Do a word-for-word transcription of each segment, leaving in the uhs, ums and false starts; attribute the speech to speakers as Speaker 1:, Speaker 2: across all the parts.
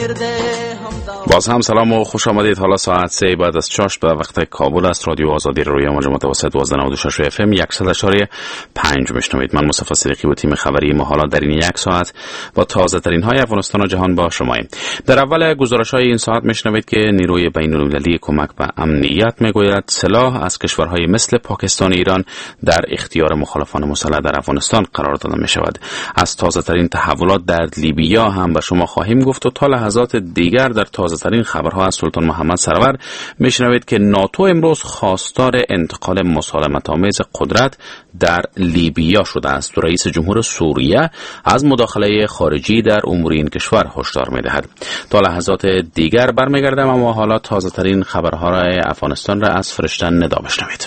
Speaker 1: باز هم سلام و خوش آمدید. حالا ساعت سه بعد از چاش به وقت کابل است. رادیو آزادی روی موج متوسط دوازده و نود و شش اف ام صد و پنج میشنوید. من مصطفی صدیقی و تیم خبری ما حالا در این یک ساعت با تازه ترین های افغانستان و جهان با شماییم. در اول گزارش های این ساعت میشنوید که نیروی بین المللی کمک به امنیت میگوید سلاح از کشورهای مثل پاکستان و ایران در اختیار مخالفان مسلح در افغانستان قرار داده می شود. از تازه ترین تحولات در لیبیا هم به شما خواهیم گفت و تا لحظات دیگر در تازه ترین خبرها از سلطان محمد سرور میشنوید که ناتو امروز خواستار انتقال مسالمت آمیز قدرت در لیبیا شده است. رئیس جمهور سوریه از مداخله خارجی در امور این کشور هشدار میدهد. تا لحظات دیگر برمیگردم، اما حالا تازه ترین خبرهای افغانستان را از فرشتن ندا بشنوید.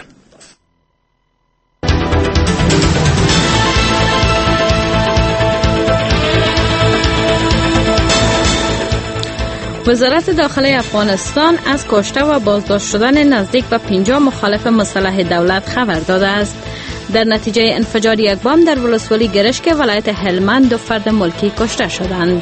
Speaker 2: وزارت داخلی افغانستان از کشته و بازداشت شدن نزدیک به پنجاه مخالف مسلح دولت خبر داده است. در نتیجه انفجار یک بم در ولسوالی گرشک ولایت هلمند دو فرد ملکی کشته شدند.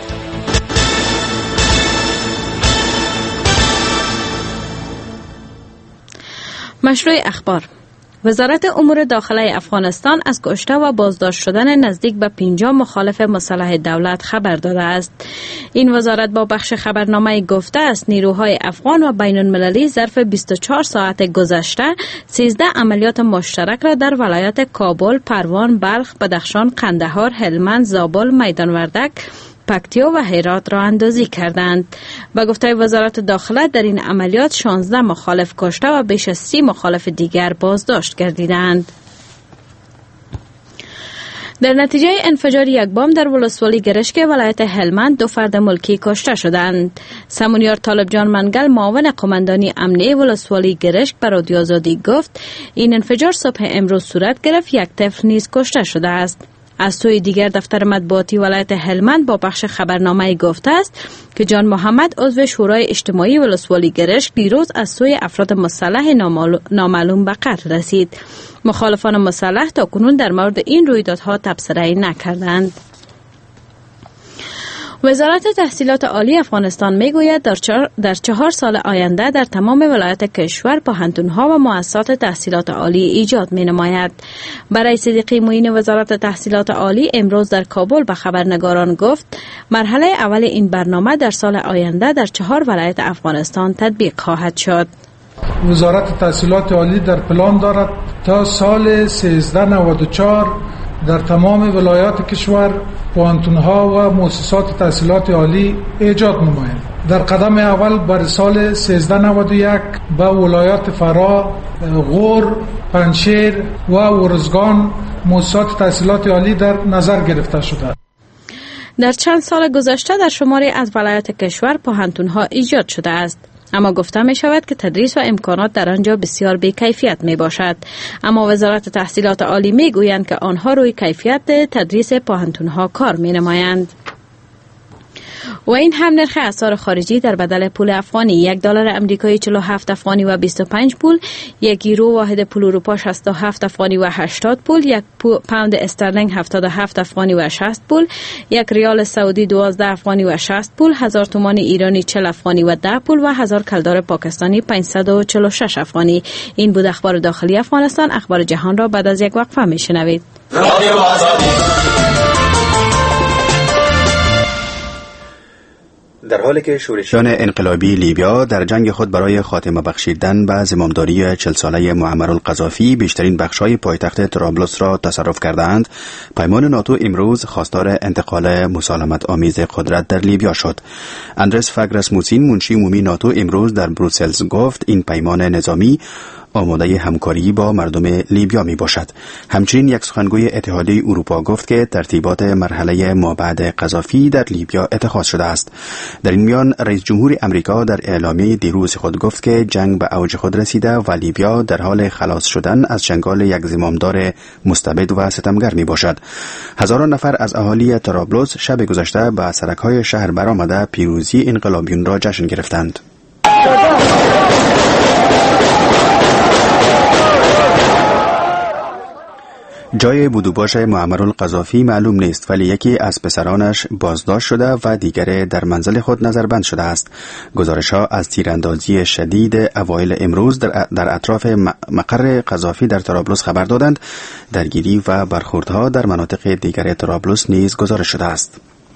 Speaker 2: مشروع اخبار: وزارت امور داخلی افغانستان از کشته و بازداشت شدن نزدیک به پنجاه مخالف مسلح دولت خبر داده است. این وزارت با بخش خبرنامه گفته است نیروهای افغان و بین المللی ظرف بیست و چهار ساعت گذشته سیزده عملیات مشترک را در ولایت کابل، پروان، بلخ، بدخشان، قندهار، هلمند، زابل، میدان وردک، پکتیا و هرات را اندازی کردند. به گفته وزارت داخله در این عملیات شانزده مخالف کشته و بیش از سی مخالف دیگر بازداشت گردیدند. در نتیجه انفجار یک بم در ولسوالی گرشک ولایت هلمند دو فرد ملکی کشته شدند. سمونیار طالب جان منگل معاون قماندانی امنیه ولسوالی گرشک به رادیو آزادی گفت این انفجار صبح امروز صورت گرفت. یک طفل نیز کشته شده است. از سوی دیگر دفتر مطبوعاتی ولایت هلمند با بخش خبرنامه گفته است که جان محمد عضو شورای اجتماعی ولسوالی گرشک دیروز از سوی افراد مسلح نامعلوم به قتل رسید. مخالفان مسلح تا کنون در مورد این رویدادها تبصره نکردند. وزارت تحصیلات عالی افغانستان میگوید در, در چهار سال آینده در تمام ولایات کشور پوهنتون‌ها و مؤسسات تحصیلات عالی ایجاد می‌نماید. برای صدیقی معین وزارت تحصیلات عالی امروز در کابل به خبرنگاران گفت مرحله اول این برنامه در سال آینده در چهار ولایت افغانستان تطبیق خواهد شد.
Speaker 3: وزارت تحصیلات عالی در پلان دارد تا سال سیزده نود و چهار در تمام ولایات کشور پوهنتون‌ها و مؤسسات تحصیلات عالی ایجاد نمایند. در قدم اول برای سال سیزده نود و یک به ولایات فرا، غور، پنجشیر و ارزگان مؤسسات تحصیلات عالی در نظر گرفته شده.
Speaker 2: در چند سال گذشته در شماری از ولایات کشور پوهنتون‌ها ایجاد شده است، اما گفته می شود که تدریس و امکانات در آنجا بسیار بی کیفیت می باشد. اما وزارت تحصیلات عالی می گویند که آنها روی کیفیت تدریس پوهنتون‌ها کار می نمایند. و این هم نرخ اسعار خارجی در بدل پول افغانی: یک دلار امریکایی چهل و هفت افغانی و بیست و پنج پول، یک یورو واحد پول اروپا شصت و هفت افغانی و هشتاد پول، یک پوند استرلینگ هفتاد و هفت افغانی و شصت پول، یک ریال سعودی دوازده افغانی و شصت پول، هزار تومان ایرانی چهل افغانی و ده پول و هزار کلدار پاکستانی پانصد و چهل و شش افغانی. این بود اخبار داخلی افغانستان. اخبار جهان را بعد از یک وقفه میشنوید.
Speaker 4: در حالی که شورشیان انقلابی لیبیا در جنگ خود برای خاتمه بخشیدن به زمامداری چهل ساله معمر القذافی بیشترین بخش‌های پایتخت طرابلس را تصرف کردند، پیمان ناتو امروز خواستار انتقال مسالمت آمیز قدرت در لیبیا شد. اندرس فاگرس موسین، منشی عمومی ناتو، امروز در بروسلز گفت این پیمان نظامی آماده همکاری با مردم لیبیا می باشد. همچنین یک سخنگوی اتحادیه اروپا گفت که ترتیبات مرحله مابعد قذافی در لیبیا اتخاذ شده است. در این میان رئیس جمهور امریکا در اعلامیه دیروز خود گفت که جنگ به اوج خود رسیده و لیبیا در حال خلاص شدن از چنگال یک زمامدار مستبد و ستمگر می باشد. هزاران نفر از اهالی طرابلس شب گذشته به سرک‌های شهر برآمده پیروزی انقلابیون را جشن گرفتند. جای بودوباش معمر القذافی معلوم نیست، ولی یکی از پسرانش بازداشت شده و دیگر در منزل خود نظربند شده است. گزارش‌ها از تیراندازی شدید اوایل امروز در, در اطراف مقر قذافی در طرابلس خبر دادند. درگیری و برخوردها در مناطق دیگر طرابلس نیز گزارش شده است.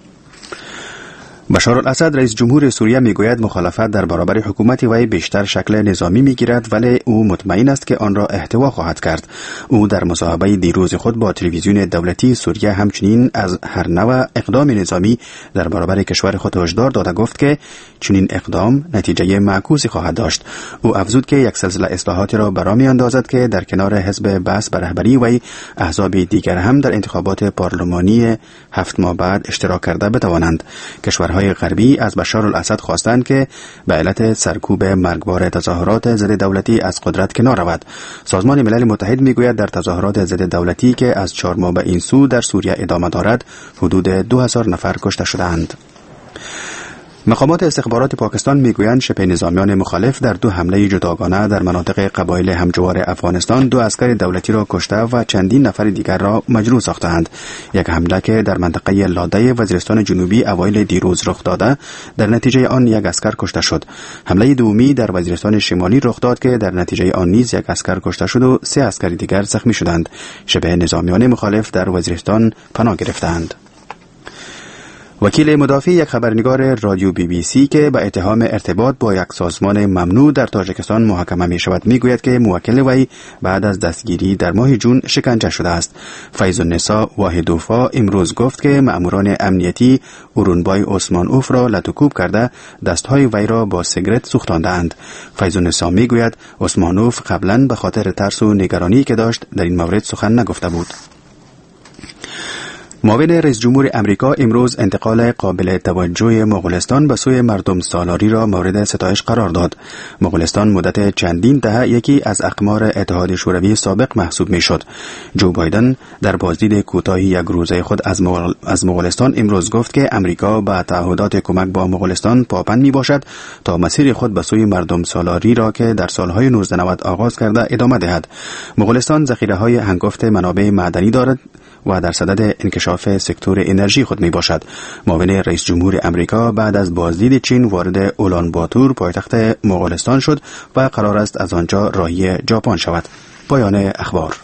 Speaker 4: بشار الاسد رئیس جمهور سوریه میگوید مخالفت در برابر حکومت وی بیشتر شکل نظامی میگیرد، ولی او مطمئن است که آن را احتوا خواهد کرد. او در مصاحبه دیروز خود با تلویزیون دولتی سوریه همچنین از هر نوع اقدام نظامی در برابر کشور خود هشدار داده گفت که چنین اقدام نتیجه معکوسی خواهد داشت. او افزود که یک سلسله اصلاحاتی را برا میاندازد که در کنار حزب بعث به رهبری وی احزاب دیگر هم در انتخابات پارلمانی هفت ماه بعد اشتراک کرده بتوانند. کشورهای غربی از بشار الاسد خواستند که به علت سرکوب مرگبار تظاهرات ضد دولتی از قدرت کنار رود. سازمان ملل متحد میگوید در تظاهرات ضد دولتی که از چهار ماه به این سو در سوریه ادامه دارد حدود دو هزار نفر کشته شدند. مقامات استخبارات پاکستان میگویند شبه نظامیان مخالف در دو حمله جداگانه در مناطق قبایل همجوار افغانستان دو عسکر دولتی را کشته و چندین نفر دیگر را مجروح ساختند. یک حمله که در منطقه لاده وزیرستان جنوبی اوایل دیروز رخ داده، در نتیجه آن یک عسکر کشته شد. حمله دومی در وزیرستان شمالی رخ داد که در نتیجه آن نیز یک عسکر کشته شد و سه عسکر دیگر زخمی شدند. شبه نظامیان مخالف در وزیرستان پناه گرفتند. وکیل مدافع یک خبرنگار رادیو بی بی سی که به اتهام ارتباط با یک سازمان ممنوع در تاجیکستان محاکمه می شود میگوید که موکل وی بعد از دستگیری در ماه جون شکنجه شده است. فیض النساء واحدوفا امروز گفت که مأموران امنیتی اورونبای عثمان اوف را لطوکوب کرده دستهای وی را با سیگرت سوختاندند. فیض النساء میگوید عثمان اوف قبلا به خاطر ترس و نگرانی که داشت در این مورد سخن نگفته بود. معاون رئیس جمهور امریکا امروز انتقال قابل توجه مغولستان به سوی مردم سالاری را مورد ستایش قرار داد. مغولستان مدت چندین دهه یکی از اقمار اتحاد شوروی سابق محسوب میشد. جو بایدن در بازدید کوتاهی یک روزه خود از, مغل... از مغولستان امروز گفت که امریکا به تعهدات کمک با مغولستان پابند می باشد تا مسیر خود به سوی مردم سالاری را که در سالهای نوزده نود آغاز کرده ادامه دهد. مغولستان ذخیره‌های هنگفت منابع معدنی دارد و در صدد انکشاف سکتور انرژی خود می باشد. معاون رئیس جمهور امریکا بعد از بازدید چین وارد اولان باتور پایتخت مغولستان شد و قرار است از آنجا راهی ژاپن شود. پایان اخبار.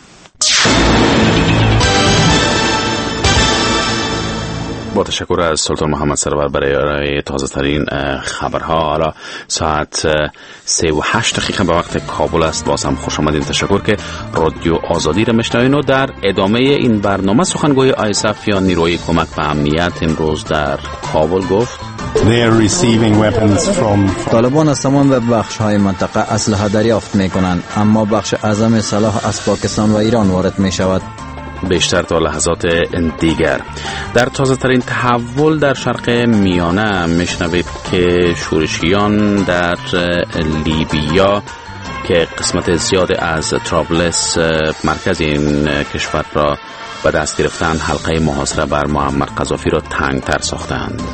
Speaker 1: با تشکر از سلطان محمد سرور برای ارائه تازه ترین خبرها. حالا ساعت سه و هشت دقیقه به وقت کابل است. باز هم خوش آمدین. تشکر که رادیو آزادی را میشنوین. و در ادامه این برنامه سخنگوی آیساف یا نیروی کمک به امنیت امروز در کابل گفت
Speaker 5: طالبان از تمام بخش های منطقه اسلحه دریافت می کنند، اما بخش اعظم سلاح از پاکستان و ایران وارد می شود.
Speaker 1: بیشتر تا لحظات دیگر. در تازه ترین تحول در شرق میانه میشنوید که شورشیان در لیبیا که قسمت زیاد از طرابلس مرکز این کشور را به دست گرفتند حلقه محاصره بر معمر قذافی را تنگتر ساختند.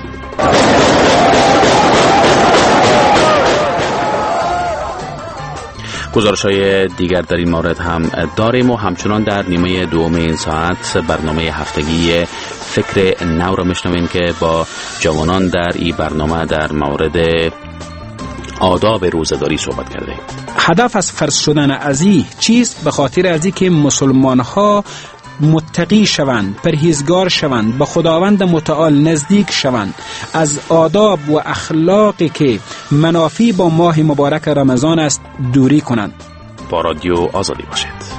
Speaker 1: گزارش‌های دیگر در این مورد هم داریم و همچنان در نیمه دوم این ساعت برنامه هفتگی فکر نو را میشنویم که با جوانان در این برنامه در مورد آداب روزه‌داری صحبت کرده.
Speaker 6: هدف از فرض شدن از این چیز به خاطر از این که مسلمان ها متقی شوند، پرهیزگار شوند، به خداوند متعال نزدیک شوند، از آداب و اخلاقی که منافی با ماه مبارک رمضان است دوری کنند.
Speaker 1: با رادیو آزادی باشید.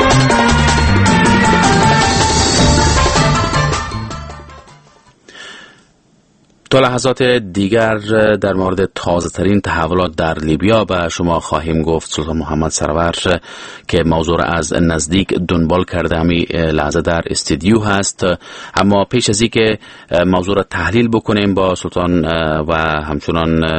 Speaker 1: تا لحظات دیگر در مورد تازه ترین تحولات در لیبیا به شما خواهیم گفت. سلطان محمد سرور که موضوع از نزدیک دنبال کرده همی لحظه در استودیو هست، اما پیش از این که موضوع را تحلیل بکنیم با سلطان و همچنان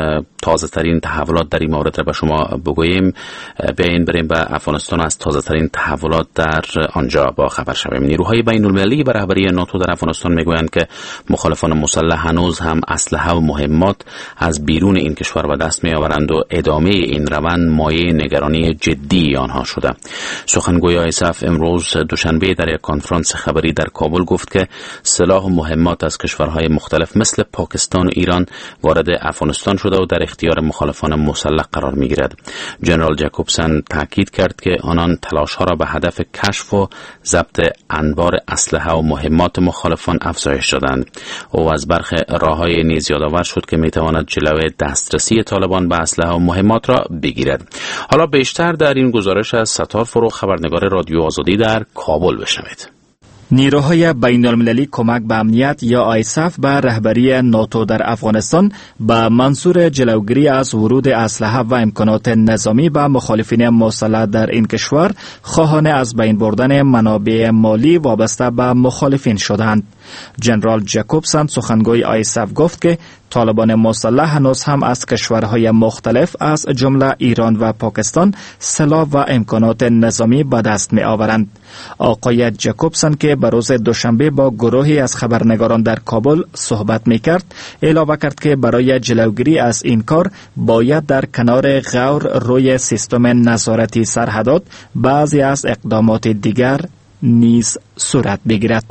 Speaker 1: تازه ترین تحولات در این مورد را به شما بگوییم. بیاین بریم به افغانستان از تازه ترین تحولات در آنجا با خبر شویم. نیروهای بین المللی به رهبری ناتو در افغانستان میگویند که مخالفان مسلح هنوز هم اسلحه و مهمات از بیرون این کشور به دست میآورند و ادامه این روند مایه نگرانی جدی آنها شده. سخنگوی آیسف امروز دوشنبه در یک کنفرانس خبری در کابل گفت که سلاح و مهمات از کشورهای مختلف مثل پاکستان و ایران وارد افغانستان شده و در اختیار مخالفان مسلح قرار میگیرد. جنرال جکوبسن تاکید کرد که آنان تلاش‌ها را به هدف کشف و ضبط انبار اسلحه و مهمات مخالفان افزایش دادند. او از برخی راه‌های نیز یادآور شد که میتواند جلوی دسترسی طالبان به اسلحه و مهمات را بگیرد. حالا بیشتر در این گزارش از ستار فروغ، خبرنگار رادیو آزادی در کابل بشنوید.
Speaker 7: نیروهای بین المللی کمک به امنیت یا آیسف به رهبری ناتو در افغانستان به منظور جلوگیری از ورود اسلحه و امکانات نظامی به مخالفین مسلح در این کشور خواهان از بین بردن منابع مالی وابسته به مخالفین شدند. جنرال جکوبسن سخنگوی آیسف گفت که طالبان مسلح هنوز هم از کشورهای مختلف از جمله ایران و پاکستان سلاح و امکانات نظامی به دست می آورند. آقای جکوبسن که به روز دوشنبه با گروهی از خبرنگاران در کابل صحبت می کرد، اعلام کرد که برای جلوگیری از این کار باید در کنار غور روی سیستم نظارتی سرحدات بعضی از اقدامات دیگر نیز صورت بگیرد.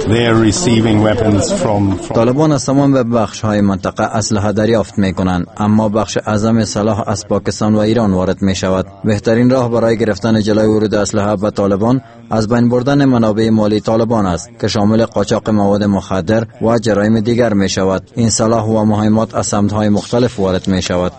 Speaker 5: طالبان از تمام بخش های منطقه اسلحه دریافت می کنند، اما بخش اعظم سلاح از پاکستان و ایران وارد می شود. بهترین راه برای گرفتن جلوی ورود اسلحه به طالبان از بین بردن منابع مالی طالبان است که شامل قاچاق مواد مخدر و جرایم دیگر می شود. این سلاح و مهمات از سمت‌های مختلف وارد می شود.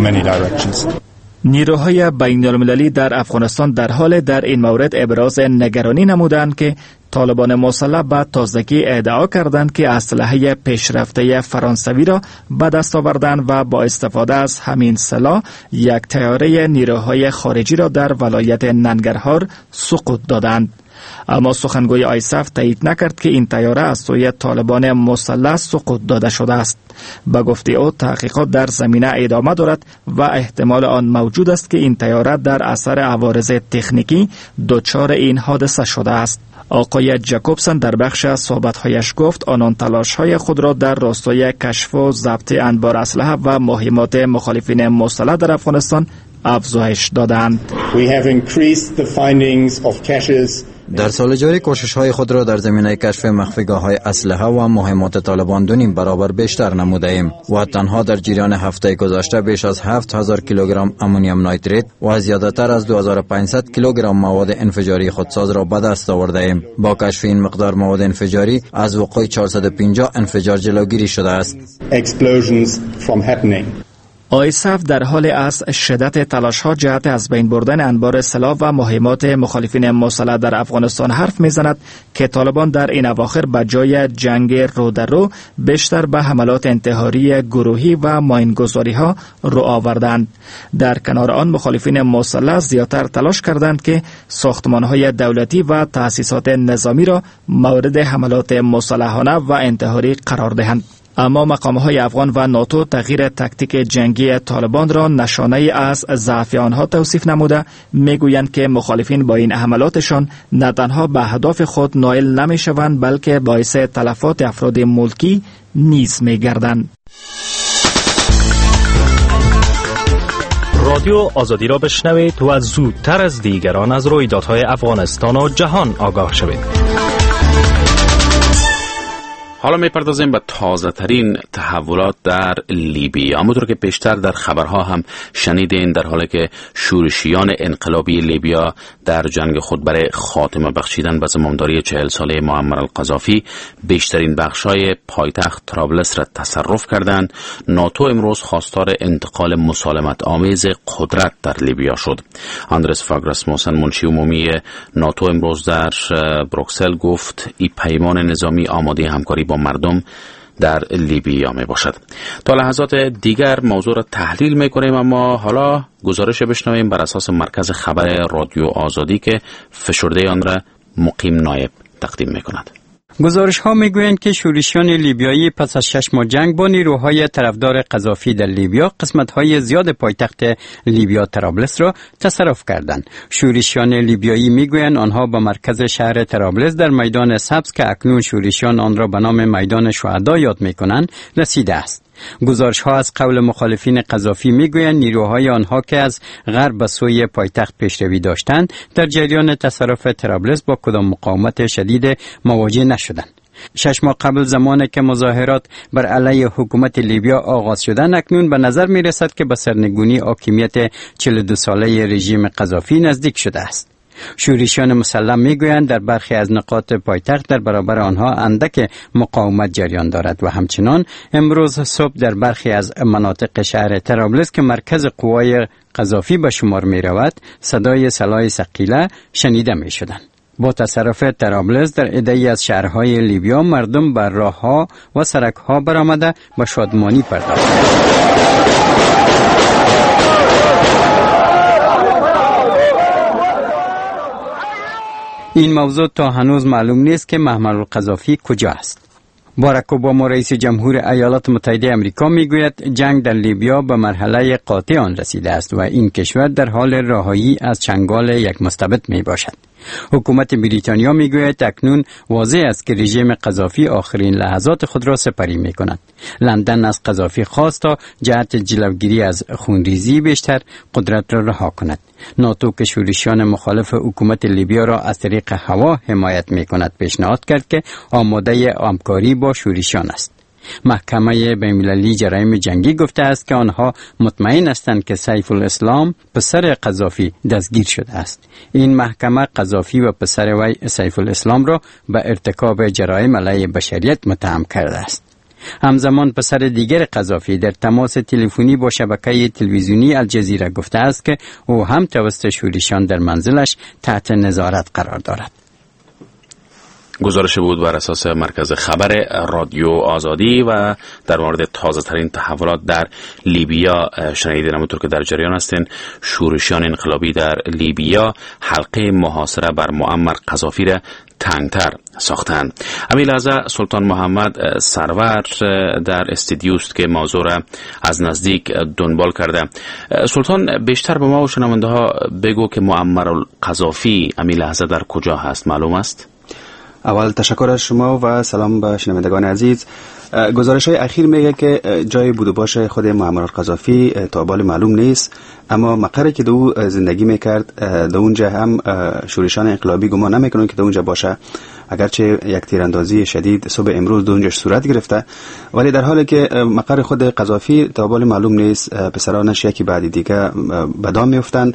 Speaker 7: نیروهای بین المللی در افغانستان در حال در این مورد ابراز نگرانی نمودند که طالبان مسلح به تازگی ادعا کردند که اسلحه پیشرفته فرانسوی را به دست آوردند و با استفاده از همین سلاح یک طیاره نیروهای خارجی را در ولایت ننگرهار سقوط دادند. اما سخنگوی آیسف تایید نکرد که این طیاره از سوی طالبان مسلح سقوط داده شده است. به گفته او تحقیقات در زمینه ادامه دارد و احتمال آن موجود است که این طیاره در اثر عوارض تکنیکی دچار این حادثه شده است. آقای جکوبسن در بخش از صحبت‌هایش گفت آنان تلاش‌های خود را در راستای کشف و ضبط انبار اسلحه و مهمات مخالفین مسلح در افغانستان افزایش دادند.
Speaker 5: در سال جاری کوشش های خود را در زمینه کشف مخفیگاه های اسلحه و مهمات طالبان دو نیم برابر بیشتر نموده ایم و تنها در جریان هفته گذشته بیش از هفت هزار کیلوگرم امونیوم نایتریت و زیادتر از دو هزار و پانصد کیلوگرم مواد انفجاری خودساز را به دست آورده ایم. با کشف این مقدار مواد انفجاری از وقوع چهارصد و پنجاه انفجار جلوگیری شده است.
Speaker 7: آیسف در حال از شدت تلاش‌ها جهت از بین بردن انبار سلاح و مهمات مخالفین مسلح در افغانستان حرف می‌زند که طالبان در این اواخر به جای جنگ رو در رو بیشتر به حملات انتحاری گروهی و ماینگذاری‌ها رو آوردند. در کنار آن مخالفین مسلح زیادتر تلاش کردند که ساختمان‌های دولتی و تأسیسات نظامی را مورد حملات مسلحانه و انتحاری قرار دهند. اما مقام‌های افغان و ناتو تغییر تاکتیک جنگی طالبان را نشانه از ضعف آنها توصیف نموده میگویند که مخالفین با این حملاتشان نه تنها به اهداف خود نائل نمیشوند بلکه باعث تلفات افراد ملکی نیز میگردند.
Speaker 8: رادیو آزادی را بشنوید و زودتر از دیگران از رویدادهای افغانستان و جهان آگاه شوید.
Speaker 1: حالا میپردازیم به تازه ترین تحولات در لیبی. همونطور که پیشتر در خبرها هم شنیدین، در حالی که شورشیان انقلابی لیبیا در جنگ خود برای خاتمه بخشیدن به زمامداری چهل ساله معمر القذافی بیشترین بخشای پایتخت طرابلس را تصرف کردند، ناتو امروز خواستار انتقال مسالمت آمیز قدرت در لیبیا شد. آندرس فاگ راسموسن، منشی عمومی ناتو، امروز در بروکسل گفت این پیمان نظامی آماده همکاری با مردم در لیبیا می باشد. تا لحظات دیگر موضوع را تحلیل می کنیم، اما حالا گزارش بشنویم بر اساس مرکز خبر رادیو آزادی که فشرده آن را مقیم نایب تقدیم می کند.
Speaker 9: گزارش ها می گویند که شورشیان لیبیایی پس از شش ماه جنگ با نیروهای طرفدار قذافی در لیبیا قسمت های زیاد پایتخت لیبیا طرابلس را تصرف کردند. شورشیان لیبیایی می گویند آنها به مرکز شهر طرابلس در میدان سبز که اکنون شورشیان آن را به نام میدان شهدا یاد می کنند رسیده است. گزارش ها از قول مخالفین قذافی می گویند نیروهای آنها که از غرب به سوی پایتخت پیشروی داشتند در جریان تصرف طرابلس با کدام مقاومت شدید مواجه نشدند. شش ماه قبل زمانی که مظاهرات بر علیه حکومت لیبیا آغاز شدند اکنون به نظر می رسد که به سرنگونی حاکمیت چهل و دو ساله رژیم قذافی نزدیک شده است. شورشیان مسلح میگویند در برخی از نقاط پایتخت در برابر آنها اندک مقاومت جریان دارد و همچنان امروز صبح در برخی از مناطق شهر طرابلس که مرکز قوای قذافی به شمار می رود صدای سلاح ثقیله شنیده می شدند. با تصرف طرابلس در عده‌ای از شهرهای لیبیا مردم بر راه‌ها و سرک‌ها برآمده به شادمانی پرداختند. این موضوع تا هنوز معلوم نیست که محمد القذافی کجا است. باراک اوباما رئیس جمهور ایالات متحده آمریکا میگوید جنگ در لیبیا به مرحله قاطع آن رسیده است و این کشور در حال رهایی از چنگال یک مستبد می باشد. حکومت بریتانیا میگوید اکنون واضح است که رژیم قذافی آخرین لحظات خود را سپری می کند. لندن از قذافی خواست تا جهت جلوگیری از خونریزی بیشتر قدرت را رها کند. ناتو که شورشیان مخالف حکومت لیبیا را از طریق هوا حمایت می کند پیشنهاد کرد که آماده همکاری با شورشیان است. محکمه بین‌المللی جرایم جنگی گفته است که آنها مطمئن هستند که سیف الاسلام پسر قذافی دستگیر شده است. این محکمه قذافی و پسر وی سیف الاسلام را به ارتکاب جرایم علیه بشریت متهم کرده است. همزمان پسر دیگر قذافی در تماس تلفنی با شبکه تلویزیونی الجزیره گفته است که او هم توسط شورشیان در منزلش تحت نظارت قرار دارد.
Speaker 1: گزارش بود بر اساس مرکز خبر رادیو آزادی و در مورد تازه ترین تحولات در لیبیا شنیدین. همونطور که در جریان هستین شورشیان انقلابی در لیبیا حلقه محاصره بر معمر قذافی را تنگتر ساختند. همین لحظه سلطان محمد سرور در استودیوست که موضوع را از نزدیک دنبال کرده. سلطان بیشتر به ما و شنونده ها بگو که معمر قذافی همین لحظه در کجا هست، معلوم است؟
Speaker 4: اول تشکر از شما و سلام به شنوندگان عزیز. گزارش های اخیر میگه که جای بود و باش خود معمر قذافی تا بال معلوم نیست، اما مقری که دو زندگی میکرد در اونجا هم شورشیان انقلابی گمان نمیکنن که در اونجا باشه، اگرچه یک تیراندازی شدید صبح امروز در اونجا صورت گرفته، ولی در حالی که مقر خود قذافی تا بال معلوم نیست. پسرانش یکی بعد دیگه به دام میافتند.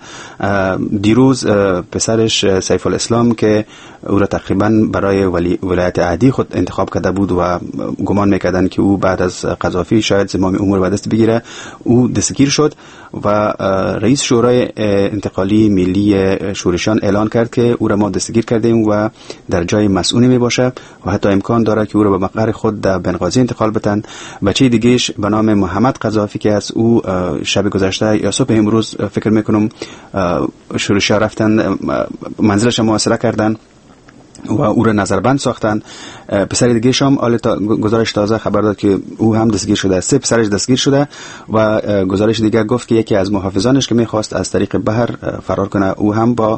Speaker 4: دیروز پسرش سیف الاسلام که او را تقریبا برای ولایت عهدی خود انتخاب کرده بود و گمان میکردن که او بعد از قذافی شاید زمام امور به دست بگیره، او دستگیر شد و رئیس شورای انتقالی ملی شورشیان اعلان کرد که او را ما دستگیر کردیم و در جای مسئولی می باشه و حتی امکان داره که او را به مقر خود در بنغازی انتقال بدن. بچه دیگهش به نام محمد قذافی که از او شب گذشته یا صبح امروز فکر میکنم شورشیان رفتن منزلش محاصره کردن و او را نظربند ساختن. پسر دیگه شام آل تا گزارش تازه خبر داد که او هم دستگیر شده، سه پسرش دستگیر شده و گزارش دیگه گفت که یکی از محافظانش که میخواست از طریق بحر فرار کنه او هم با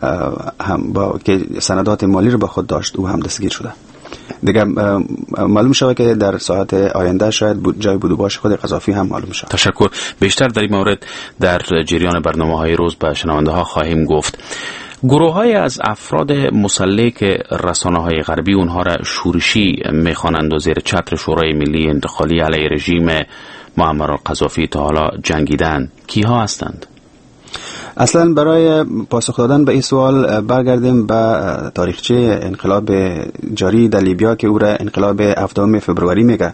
Speaker 4: هم با که سندات مالی رو با خود داشت او هم دستگیر شده. دیگه معلوم شده که در ساعت آینده شاید بود جای بود و باش خود قذافی هم معلوم شد.
Speaker 1: تشکر. بیشتر در این مورد در جریان برنامه‌های روز به شنونده ها خواهیم گفت. گروه های از افراد مسلح که رسانه های غربی اونها را شورشی میخوانند و زیر چتر شورای ملی انتقالی علیه رژیم معمر القذافی تا حالا جنگیدن، کیها هستند؟
Speaker 4: اصلا برای پاسخ دادن به این سوال برگردیم به تاریخچه انقلاب جاری در لیبیا که او را انقلاب هفتم فبروری میگه.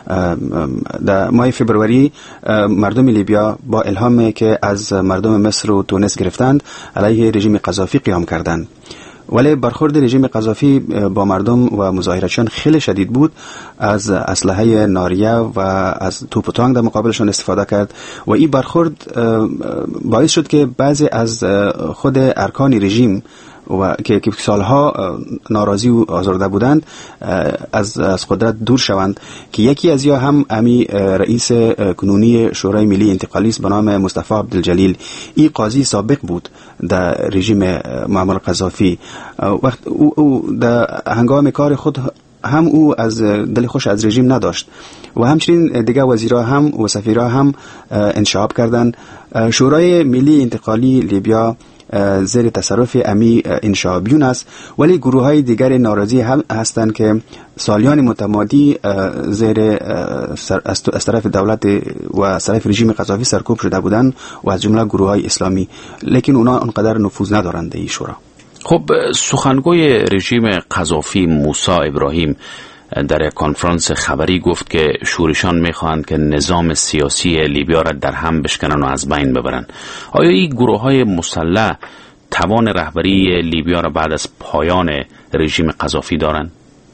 Speaker 4: در ماه فبروری مردم لیبیا با الهامی که از مردم مصر و تونس گرفتند علیه رژیم قذافی قیام کردند، ولی برخورد رژیم قذافی با مردم و مظاهرچیان خیلی شدید بود. از اسلحه ناریه و از توپ و تانک در مقابلشان استفاده کرد و این برخورد باعث شد که بعضی از خود ارکان رژیم و که سالها ناراضی و آزرده بودند از از قدرت دور شوند، که یکی از یا هم امی رئیس کنونی شورای ملی انتقالی است به نام مصطفی عبدالجلیل. این قاضی سابق بود در رژیم معمر قذافی. وقت او, او در هنگام کار خود هم او از دل خوش از رژیم نداشت و همچنین دیگه وزیرها هم و سفیرها هم انشعاب کردند. شورای ملی انتقالی لیبیا زیر تصرف امی انشعابیون است، ولی گروه های دیگر ناراضی هم هستند که سالیان متمادی زیر از طرف دولت و از طرف رژیم قذافی سرکوب شده بودند و از جمله گروه های اسلامی، لیکن اونا انقدر نفوذ ندارند این شورا.
Speaker 1: خب سخنگوی رژیم قذافی موسی ابراهیم در یک کنفرانس خبری گفت که شورشیان میخواهند که نظام سیاسی لیبیا را در هم بشکنن و از بین ببرن. آیا این گروه های مسلح توان رهبری لیبیا را بعد از پایان رژیم قذافی دارند؟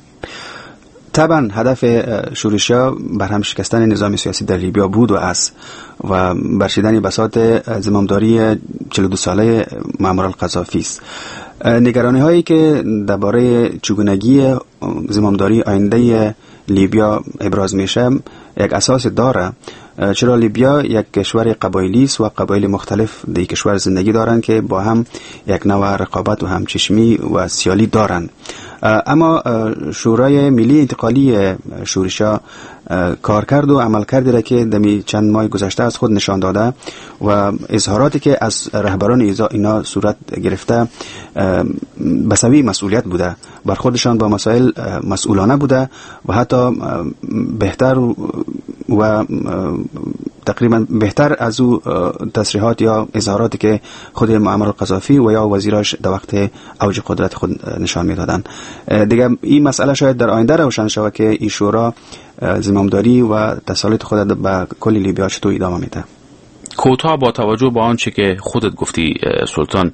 Speaker 4: طبعا هدف شورشیا برهم شکستن نظام سیاسی در لیبیا بود و است و برچیدن بساط زمامداری چهل و دو ساله معمر القذافی است. نگرانی هایی که درباره چگونگی زمامداری آینده لیبیا ابراز میشه یک اساس داره، چرا لیبیا یک کشور قبایلی است و قبایل مختلف در کشور زندگی دارند که با هم یک نوع رقابت و همچشمی و سیالی دارند. اما شورای ملی انتقالی شورشیا کار کرد و عمل کرده را که دمی چند ماه گذشته از خود نشان داده و اظهاراتی که از رهبران اینا صورت گرفته بسوی مسئولیت بوده، بر خودشان با مسائل مسئولانه بوده و حتی بهتر و تقریبا بهتر از او تصریحات یا اظهاراتی که خود معمر القذافی و یا وزیراش در وقت اوج قدرت خود نشان میدادن. دیگه این مسئله شاید در آینده روشن شود که این شورا زمامداری و تسلط خود به کل لیبیا چطور ادامه میده.
Speaker 1: کوتاه با توجه به آنچه که خودت گفتی سلطان،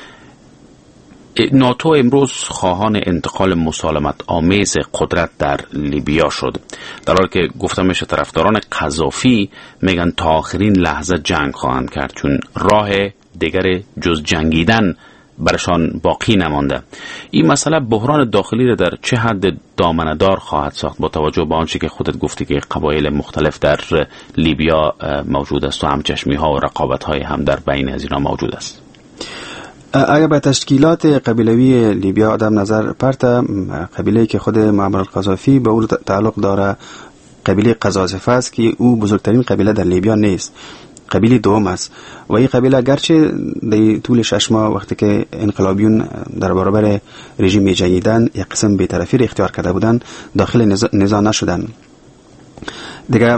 Speaker 1: ناتو امروز خواهان انتقال مسالمت آمیز قدرت در لیبیا شد، در حالی که گفته میشه طرفداران قذافی میگن تا آخرین لحظه جنگ خواهند کرد چون راه دیگر جز جنگیدن برشان باقی نمانده. این مسئله بحران داخلی را در چه حد دامنه‌دار خواهد ساخت با توجه به آنچه که خودت گفتی که قبایل مختلف در لیبیا موجود است و همچشمی ها و رقابت های هم در بین از اینا موجود است؟
Speaker 4: اگر به تشکیلات قبیلوی لیبیا آدم نظر پرته، قبیله که خود معمر القذافی به او تعلق داره قبیله قزازفه است که او بزرگترین قبیله در لیبیا نیست، قبیله دوم است و این قبیله گرچه در طول شش ماه وقتی که انقلابیون در برابر رژیم می جنگیدن یک قسم بی‌طرفی را اختیار کرده بودن داخل نزاع نشدن. دیگه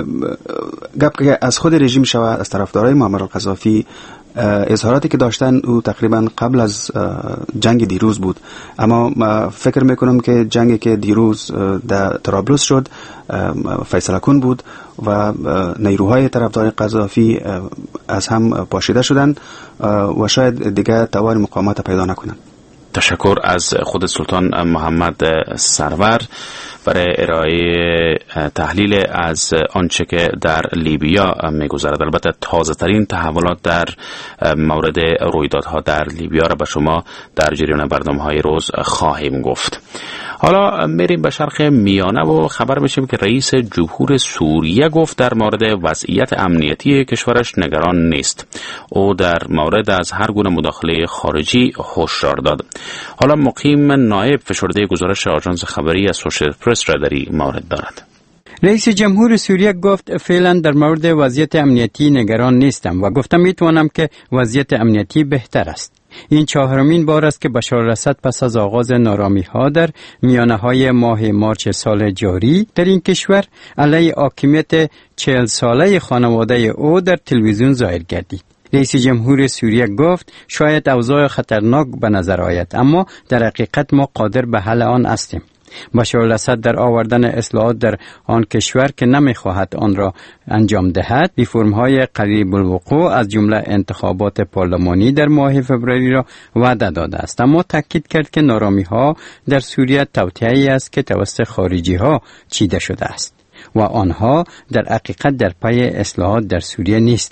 Speaker 4: گپ که از خود رژیم شود از طرفدارای معمر القذافی اظهاراتی که داشتن او تقریبا قبل از جنگ دیروز بود، اما فکر میکنم که جنگی که دیروز در طرابلس شد فیصله کن بود و نیروهای طرفدار قذافی از هم پاشیده شدند و شاید دیگه توان مقاومت پیدا نکنند.
Speaker 1: تشکر از خود سلطان محمد سرور برای ارائه تحلیل از آنچه که در لیبیا میگذرد. البته تازه ترین تحولات در مورد رویدادها در لیبیا را به شما در جریان برنامه‌های روز خواهیم گفت. حالا میریم به شرق میانه و خبر میشیم که رئیس جمهور سوریه گفت در مورد وضعیت امنیتی کشورش نگران نیست. او در مورد از هر گونه مداخله خارجی هشدار داد. حالا مقیم نایب فشرده گزارش آژانس خبری اسوشییتد پرس را در این مورد دارد.
Speaker 9: رئیس جمهور سوریه گفت فعلا در مورد وضعیت امنیتی نگران نیستم و گفتم میتوانم که وضعیت امنیتی بهتر است. این چهارمین بار است که بشار الاسد پس از آغاز نارامی ها در میانه های ماه مارچ سال جاری در این کشور علیه حاکمیت چهل ساله خانواده او در تلویزیون ظاهر گردید. رئیس جمهور سوریه گفت شاید اوضاع خطرناک به نظر آید، اما در حقیقت ما قادر به حل آن هستیم. بشار الاسد در آوردن اصلاحات در آن کشور که نمیخواهد آن را انجام دهد، ریفرم‌های قریب الوقوع از جمله انتخابات پارلمانی در ماه فوریه را وعده داده است، اما تاکید کرد که نارامی‌ها در سوریه توطئه‌ای است که توسط خارجی‌ها چیده شده است و آنها در حقیقت در پی اصلاحات در سوریه نیستند.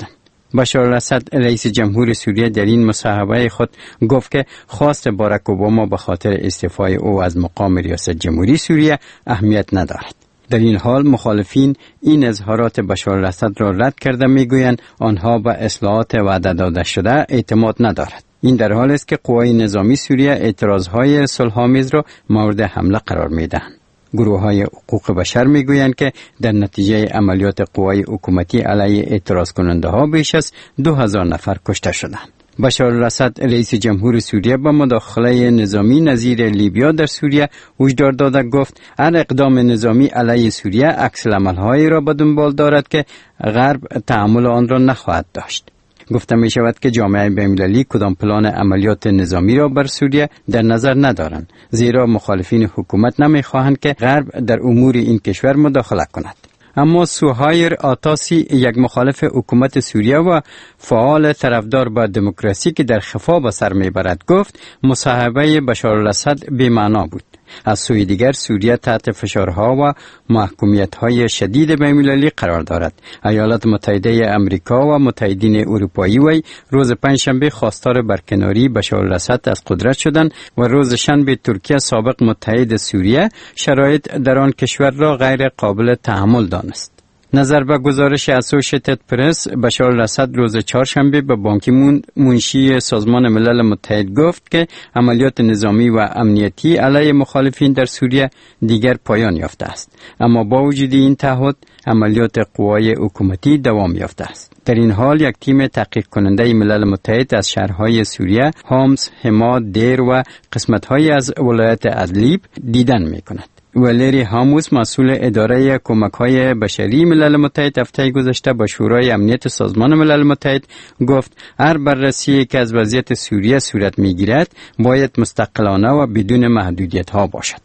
Speaker 9: بشار الاسد رئیس جمهور سوریه در این مصاحبه خود گفت که خواست باراک اوباما به خاطر استعفای او از مقام ریاست جمهوری سوریه اهمیت ندارد. در این حال مخالفین این اظهارات بشار الاسد را رد کرده میگویند آنها به اصلاحات وعده داده شده اعتماد ندارد. این در حالی است که قوای نظامی سوریه اعتراضهای صلح‌آمیز را مورد حمله قرار میدهند. گروه‌های حقوق بشر میگویند که در نتیجه عملیات قوای حکومتی علیه اعتراض کننده ها بیش از دو هزار نفر کشته شدند. بشار الاسد رئیس جمهور سوریه با مداخله نظامی نظیر لیبیا در سوریه هشدار داده گفت هر اقدام نظامی علیه سوریه عکس العمل‌هایی را به دنبال دارد که غرب تحمل آن را نخواهد داشت. گفته می شود که جامعه بین‌المللی کدام پلان عملیات نظامی را بر سوریه در نظر ندارند، زیرا مخالفین حکومت نمی خواهند که غرب در امور این کشور مداخله کند. اما سوهایر آتاسی، یک مخالف حکومت سوریه و فعال طرفدار با دموکراسی که در خفا به سر میبرد، گفت مصاحبه بشار الاسد بی‌معنا بود. از سوی دیگر سوریه تحت فشارها و محکومیت‌های شدید بین‌المللی قرار دارد. ایالات متحده آمریکا و متحدین اروپایی وی روز پنجشنبه خواستار برکناری بشار الاسد از قدرت شدند و روز شنبه ترکیه سابق متحد سوریه شرایط در آن کشور را غیر قابل تحمل دانست. نظر به گزارش اسوشیتد پرس، بشار الاسد روز چهارشنبه به بان کی مون منشی سازمان ملل متحد گفت که عملیات نظامی و امنیتی علیه مخالفین در سوریه دیگر پایان یافته است، اما با وجود این تعهد عملیات قوای حکومتی دوام یافته است. در این حال یک تیم تحقیق کننده ملل متحد از شهرهای سوریه، هامس، حما، دیر و قسمت‌های از ولایت ادلیب دیدن می‌کند. والری هاموس، مسئول اداره کمک‌های بشری ملل متحد، هفته گذشته با شورای امنیت سازمان ملل متحد گفت هر بررسی که از وضعیت سوریه صورت می‌گیرد باید مستقلانه و بدون محدودیت‌ها باشد.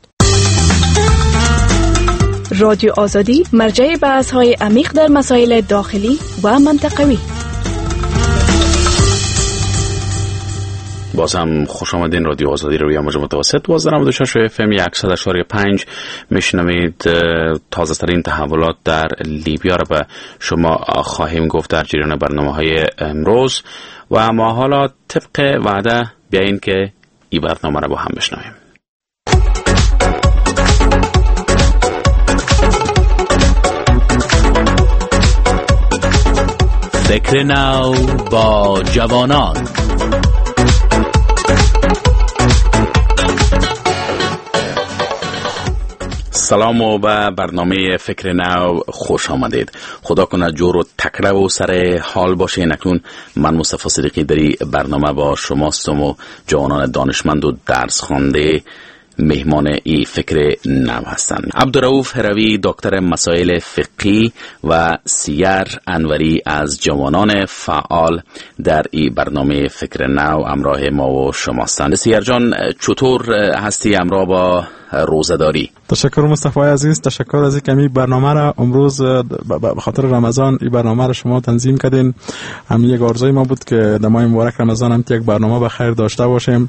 Speaker 10: رادیو آزادی مرجع بحث‌های عمیق در مسائل داخلی و منطقوی.
Speaker 1: باز هم خوش آمدین. رادیو آزادی روی موج متوسط دوازده و نود و شش اف ام صد و پنج میشنوید. تازه ترین تحولات در لیبیا را به شما خواهیم گفت در جریان برنامه های امروز و اما حالا طبق وعده بیایین که این برنامه را با هم بشنویم.
Speaker 11: فکر نو با جوانان.
Speaker 1: سلام و به برنامه فکر نو خوش آمدید. خدا کنه جور و تکره و سر حال باشه. نکنون من مصطفی صدیقی در برنامه با شماستم و جوانان دانشمند و درس خوانده مهمان ای فکر نو هستند. عبدالرؤوف هروی دکتر مسائل فقهی و سیر انوری از جوانان فعال در ای برنامه فکر نو همراه ما و شماستند. سیر جان، چطور هستی همراه با روزه‌داری؟
Speaker 12: تشکر مصطفی عزیز، تشکر از اینکه این برنامه را امروز به خاطر رمضان این برنامه را شما تنظیم کردین. همین یک آرزوی ما بود که در ماه مبارک رمضان هم یک برنامه به خیر داشته باشیم.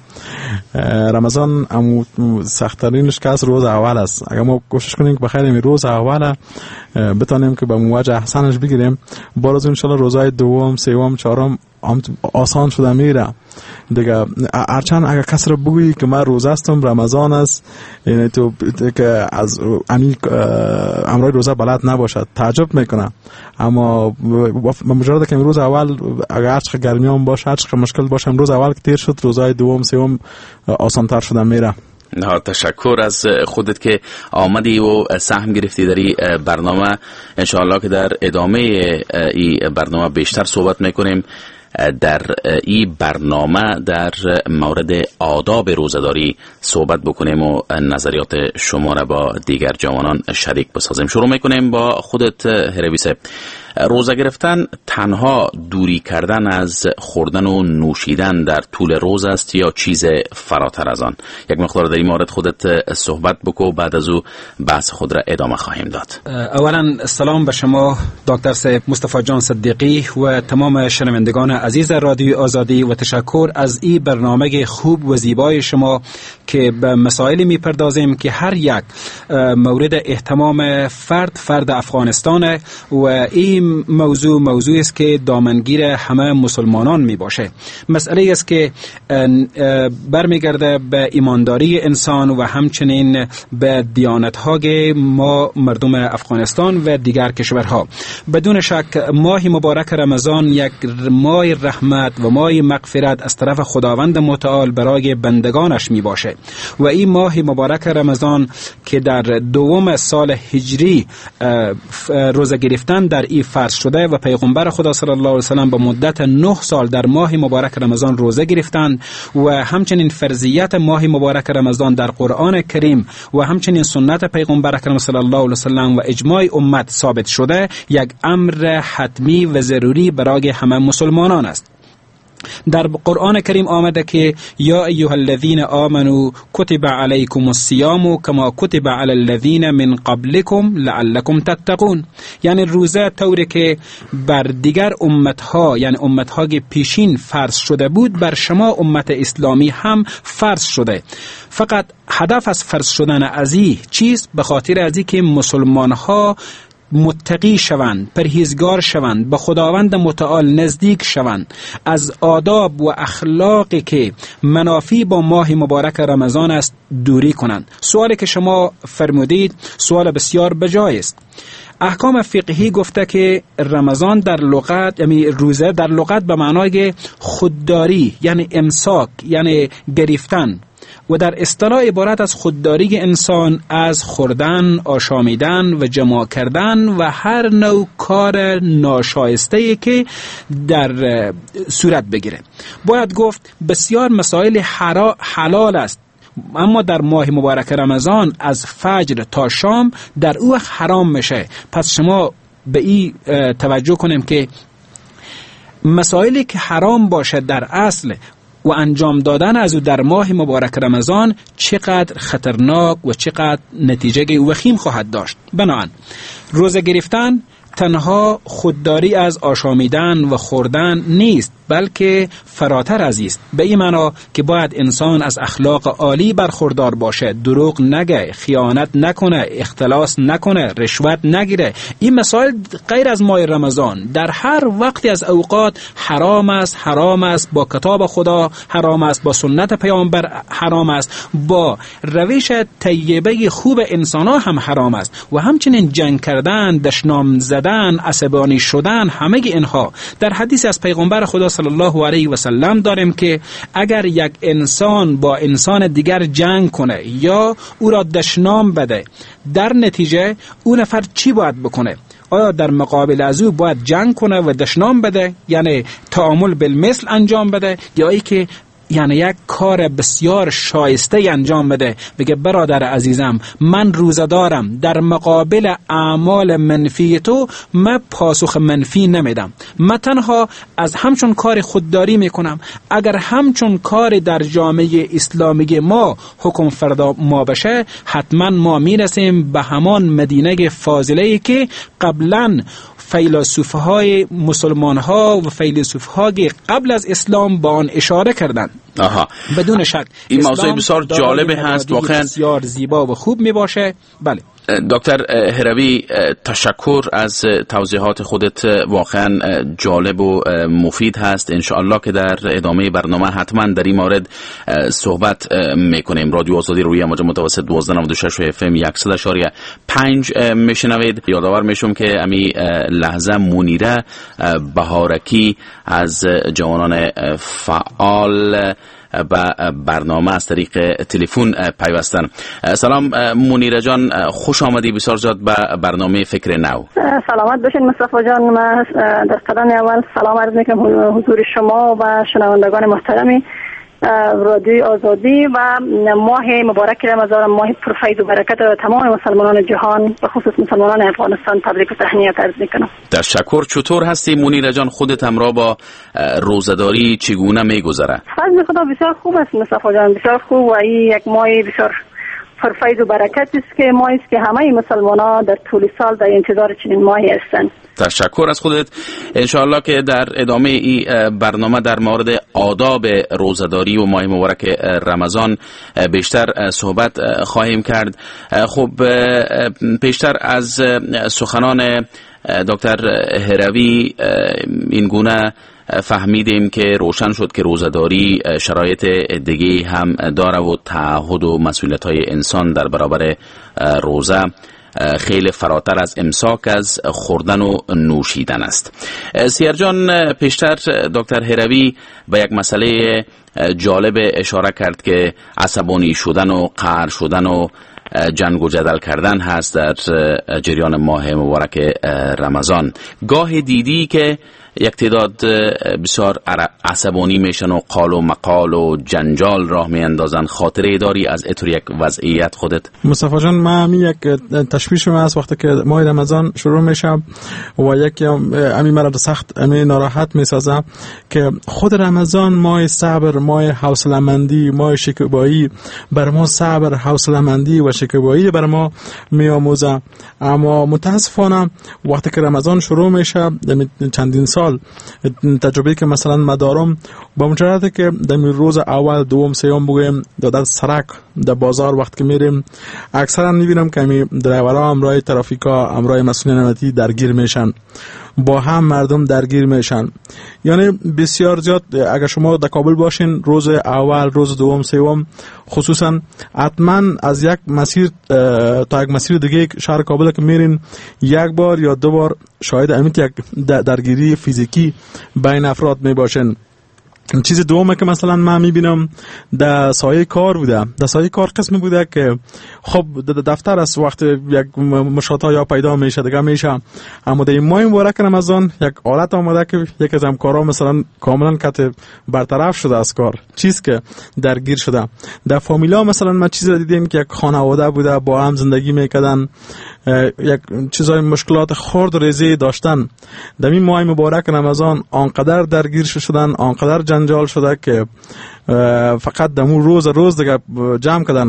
Speaker 12: رمضان هم سخت‌ترینش که از روز اول است. اگر ما کوشش کنیم که بخیر این روز اول بتونیم که به موجه احسنش بگیریم، باز ان شاء الله روزهای دوم، سوم، چهارم آسان شده میره دیگه. هرچند اگر کس را بگویی که من روزه هستم، رمضان است، یعنی تو که از امی امرای روزه بلد نباشد تعجب میکنه. اما به مجرد که روز اول اگر هر چقدر گرمی هم باشه، هر چقدر مشکل باشه، روز اول که تیر شد، روزهای دوم، سوم آسان تر شده میره.
Speaker 1: تشکر از خودت که آمدی و سهم گرفتی در این برنامه. انشاءالله که در ادامه این برنامه بیشتر صحبت میکنیم. در این برنامه در مورد آداب روزه‌داری صحبت بکنیم و نظریات شما را با دیگر جوانان شریک بسازیم. شروع میکنیم با خودت هروی صاحب. روزه گرفتن تنها دوری کردن از خوردن و نوشیدن در طول روز است یا چیز فراتر از آن؟ یک مقدار در این مورد خودت صحبت بکو، بعد از او بحث خود را ادامه خواهیم داد.
Speaker 6: اولا سلام به شما دکتر صاحب مصطفی جان صدیقی و تمام شنوندگان عزیز رادیو آزادی و تشکر از این برنامه خوب و زیبای شما که به مسائلی میپردازیم که هر یک مورد اهتمام فرد فرد افغانستان و این این موضوع موضوعی است که دامنگیر همه مسلمانان می باشه. مسئله است که برمیگرده به ایمانداری انسان و همچنین به دیانت‌های ما مردم افغانستان و دیگر کشورها. بدون شک ماه مبارک رمضان یک ماه رحمت و ماه مغفرت از طرف خداوند متعال برای بندگانش می باشه و این ماه مبارک رمضان که در دوم سال هجری روزه گرفتن در این فرض شده و پیغمبر خدا صلی الله علیه و سلم به مدت نه سال در ماه مبارک رمضان روزه گرفتند و همچنین فرضیت ماه مبارک رمضان در قرآن کریم و همچنین سنت پیغمبر اکرم صلی الله علیه و سلم و اجماع امت ثابت شده، یک امر حتمی و ضروری برای همه مسلمانان است. در قرآن کریم آمده که یا ایها الذین آمنوا کتب علیکم الصیام کما کتب علی الذین من قبلکم لعلکم تتقون، یعنی روزه طوری که بر دیگر امتها یعنی امتهای پیشین فرض شده بود بر شما امت اسلامی هم فرض شده. فقط هدف از فرض شدن از این چیز به خاطر از این که مسلمانها متقی شوند، پرهیزگار شوند، به خداوند متعال نزدیک شوند، از آداب و اخلاقی که منافی با ماه مبارک رمضان است دوری کنند. سوالی که شما فرمودید سوال بسیار بجای است. احکام فقهی گفته که رمضان در لغت یعنی روزه در لغت به معنای خودداری یعنی امساک یعنی گرفتن و در اصطلاح عبارت از خودداری انسان از خوردن، آشامیدن و جماع کردن و هر نوع کار ناشایسته که در صورت بگیره. باید گفت بسیار مسائل حلال است، اما در ماه مبارک رمضان از فجر تا شام در او حرام میشه. پس شما به این توجه کنیم که مسائلی که حرام باشه در اصل و انجام دادن از او در ماه مبارک رمضان چقدر خطرناک و چقدر نتیجه وخیم خواهد داشت. بنابراین روزه گرفتن تنها خودداری از آشامیدن و خوردن نیست، بلکه فراتر از است. به این معنا که باید انسان از اخلاق عالی برخوردار باشه، دروغ نگه، خیانت نکنه، اختلاس نکنه، رشوت نگیره. این مسائل غیر از ماه رمضان در هر وقتی از اوقات حرام است، حرام است با کتاب خدا، حرام است با سنت پیامبر، حرام است با روش طیبه خوب انسان‌ها هم حرام است و همچنین جنگ کردن، دشنام زدن، عصبانی شدن، همه اینها. در حدیث از پیغمبر خدا صلی الله علیه و سلم داریم که اگر یک انسان با انسان دیگر جنگ کنه یا او را دشنام بده، در نتیجه اون نفر چی باید بکنه؟ آیا در مقابل از او باید جنگ کنه و دشنام بده یعنی تعامل بالمثل انجام بده، یا ای که یعنی یک کار بسیار شایسته انجام بده، بگه برادر عزیزم من روزه دارم، در مقابل اعمال منفی تو من پاسخ منفی نمیدم، من تنها از همچون کار خودداری میکنم. اگر همچون کار در جامعه اسلامی ما حکم فردا ما بشه، حتما ما میرسیم به همان مدینه فاضله که قبلا فیلسوف های مسلمان ها و فیلسوف های قبل از اسلام با آن اشاره کردند.
Speaker 1: آها.
Speaker 6: بدون شک
Speaker 1: این موضوع بسیار جالب هست، واقعا
Speaker 6: بسیار زیبا و خوب می باشه. بله
Speaker 1: دکتر هروی، تشکر از توضیحات خودت، واقعا جالب و مفید هست. انشاءالله که در ادامه برنامه حتما در این مورد صحبت میکنیم. رادیو آزادی روی موج متوسط دوازده نود و شش اف ام صد و پنج میشنوید. یادآور میشم که امی لحظه منیره بهارکی از جوانان فعال با برنامه از طریق تلفن پیوستن. سلام منیره جان، خوش آمدی بسیار زیاد به برنامه فکر نو.
Speaker 13: سلامت باشین مصطفی جان. من در قدم اول سلام عرض میکنم حضور شما و شنوندگان محترمی رادیو آزادی و ماه مبارک رمضان، ماه پرفیض و برکت و تمام مسلمانان جهان به خصوص مسلمانان افغانستان تبریک و تهنیت عرض میکنم.
Speaker 1: تشکر. چطور هستی منیره جان؟ خودت همراه با روزداری چگونه میگذره؟
Speaker 13: فضل خدا بسیار خوب است مصطفی جان، بسیار خوب و این یک ماه بسیار پرفیض و برکت است که ماهی است که همه مسلمانان در طول سال در انتظار چنین ماهی هستند.
Speaker 1: تشکر از خودت. انشاءالله که در ادامه این برنامه در مورد آداب روزداری و ماه مبارک رمضان بیشتر صحبت خواهیم کرد. خب پیشتر از سخنان دکتر هروی این گونه فهمیدیم که روشن شد که روزه‌داری شرایط دیگه هم داره و تعهد و مسئولیت‌های انسان در برابر روزه خیلی فراتر از امساک از خوردن و نوشیدن است. سیر جان، پیشتر دکتر هروی به یک مسئله جالب اشاره کرد که عصبانی شدن و قهر شدن و جنگ و جدل کردن هست در جریان ماه مبارک رمضان. گاه دیدی که یک تعداد بسیار عصبانی میشن و قال و مقال و جنجال راه میاندازن. خاطره داری از اتور یک وضعیت خودت؟
Speaker 12: مصطفی جان، من همی یک تشویش من از وقتی که ماه رمضان شروع میشه و یکی همی مرا سخت همی ناراحت میسازم که خود رمضان ماه صبر، ماه حوصله‌مندی، ماه شکیبایی بر ما صبر، حوصله‌مندی و شکیبایی بر ما میآموزه. اما متاسفانه وقتی که رمضان شروع میشه چندین سال تجربه که مثلا مدارم با مجرد که در روز اول دوم سوم بگویم در سرک در بازار وقت که میریم اکثرا میبینم که می درایورها امرای ترافیکا امرای مسئولین امنیتی درگیر میشن، با هم مردم درگیر میشن. یعنی بسیار زیاد اگر شما در کابل باشین روز اول روز دوم سوم خصوصا حتما از یک مسیر تا یک مسیر دیگه شهر کابل که میرین یک بار یا دو بار شاید امیت یک درگیری فیزیکی بین افراد میباشن. چیز دومه که مثلا من میبینم در سایه کار بوده، در سایه کار قسمی بوده که خب دفتر از وقت یک مشاطه یا پیدا میشه دیگه میشه، اما در این ماه مبارک رمضان یک حالت آمده که یک از همکارا مثلا کاملا کت برطرف شده از کار، چیز که درگیر شده. در فامیلا مثلا ما چیز دیدیم که یک خانواده بوده با هم زندگی میکردن، یک چیزای مشکلات خرد و ریزی داشتن. در این ماه مبارک رمضان آنقدر درگیر شدن، آنقدر جنجال شده که فقط دمو روز روز دیگه جمع کردن،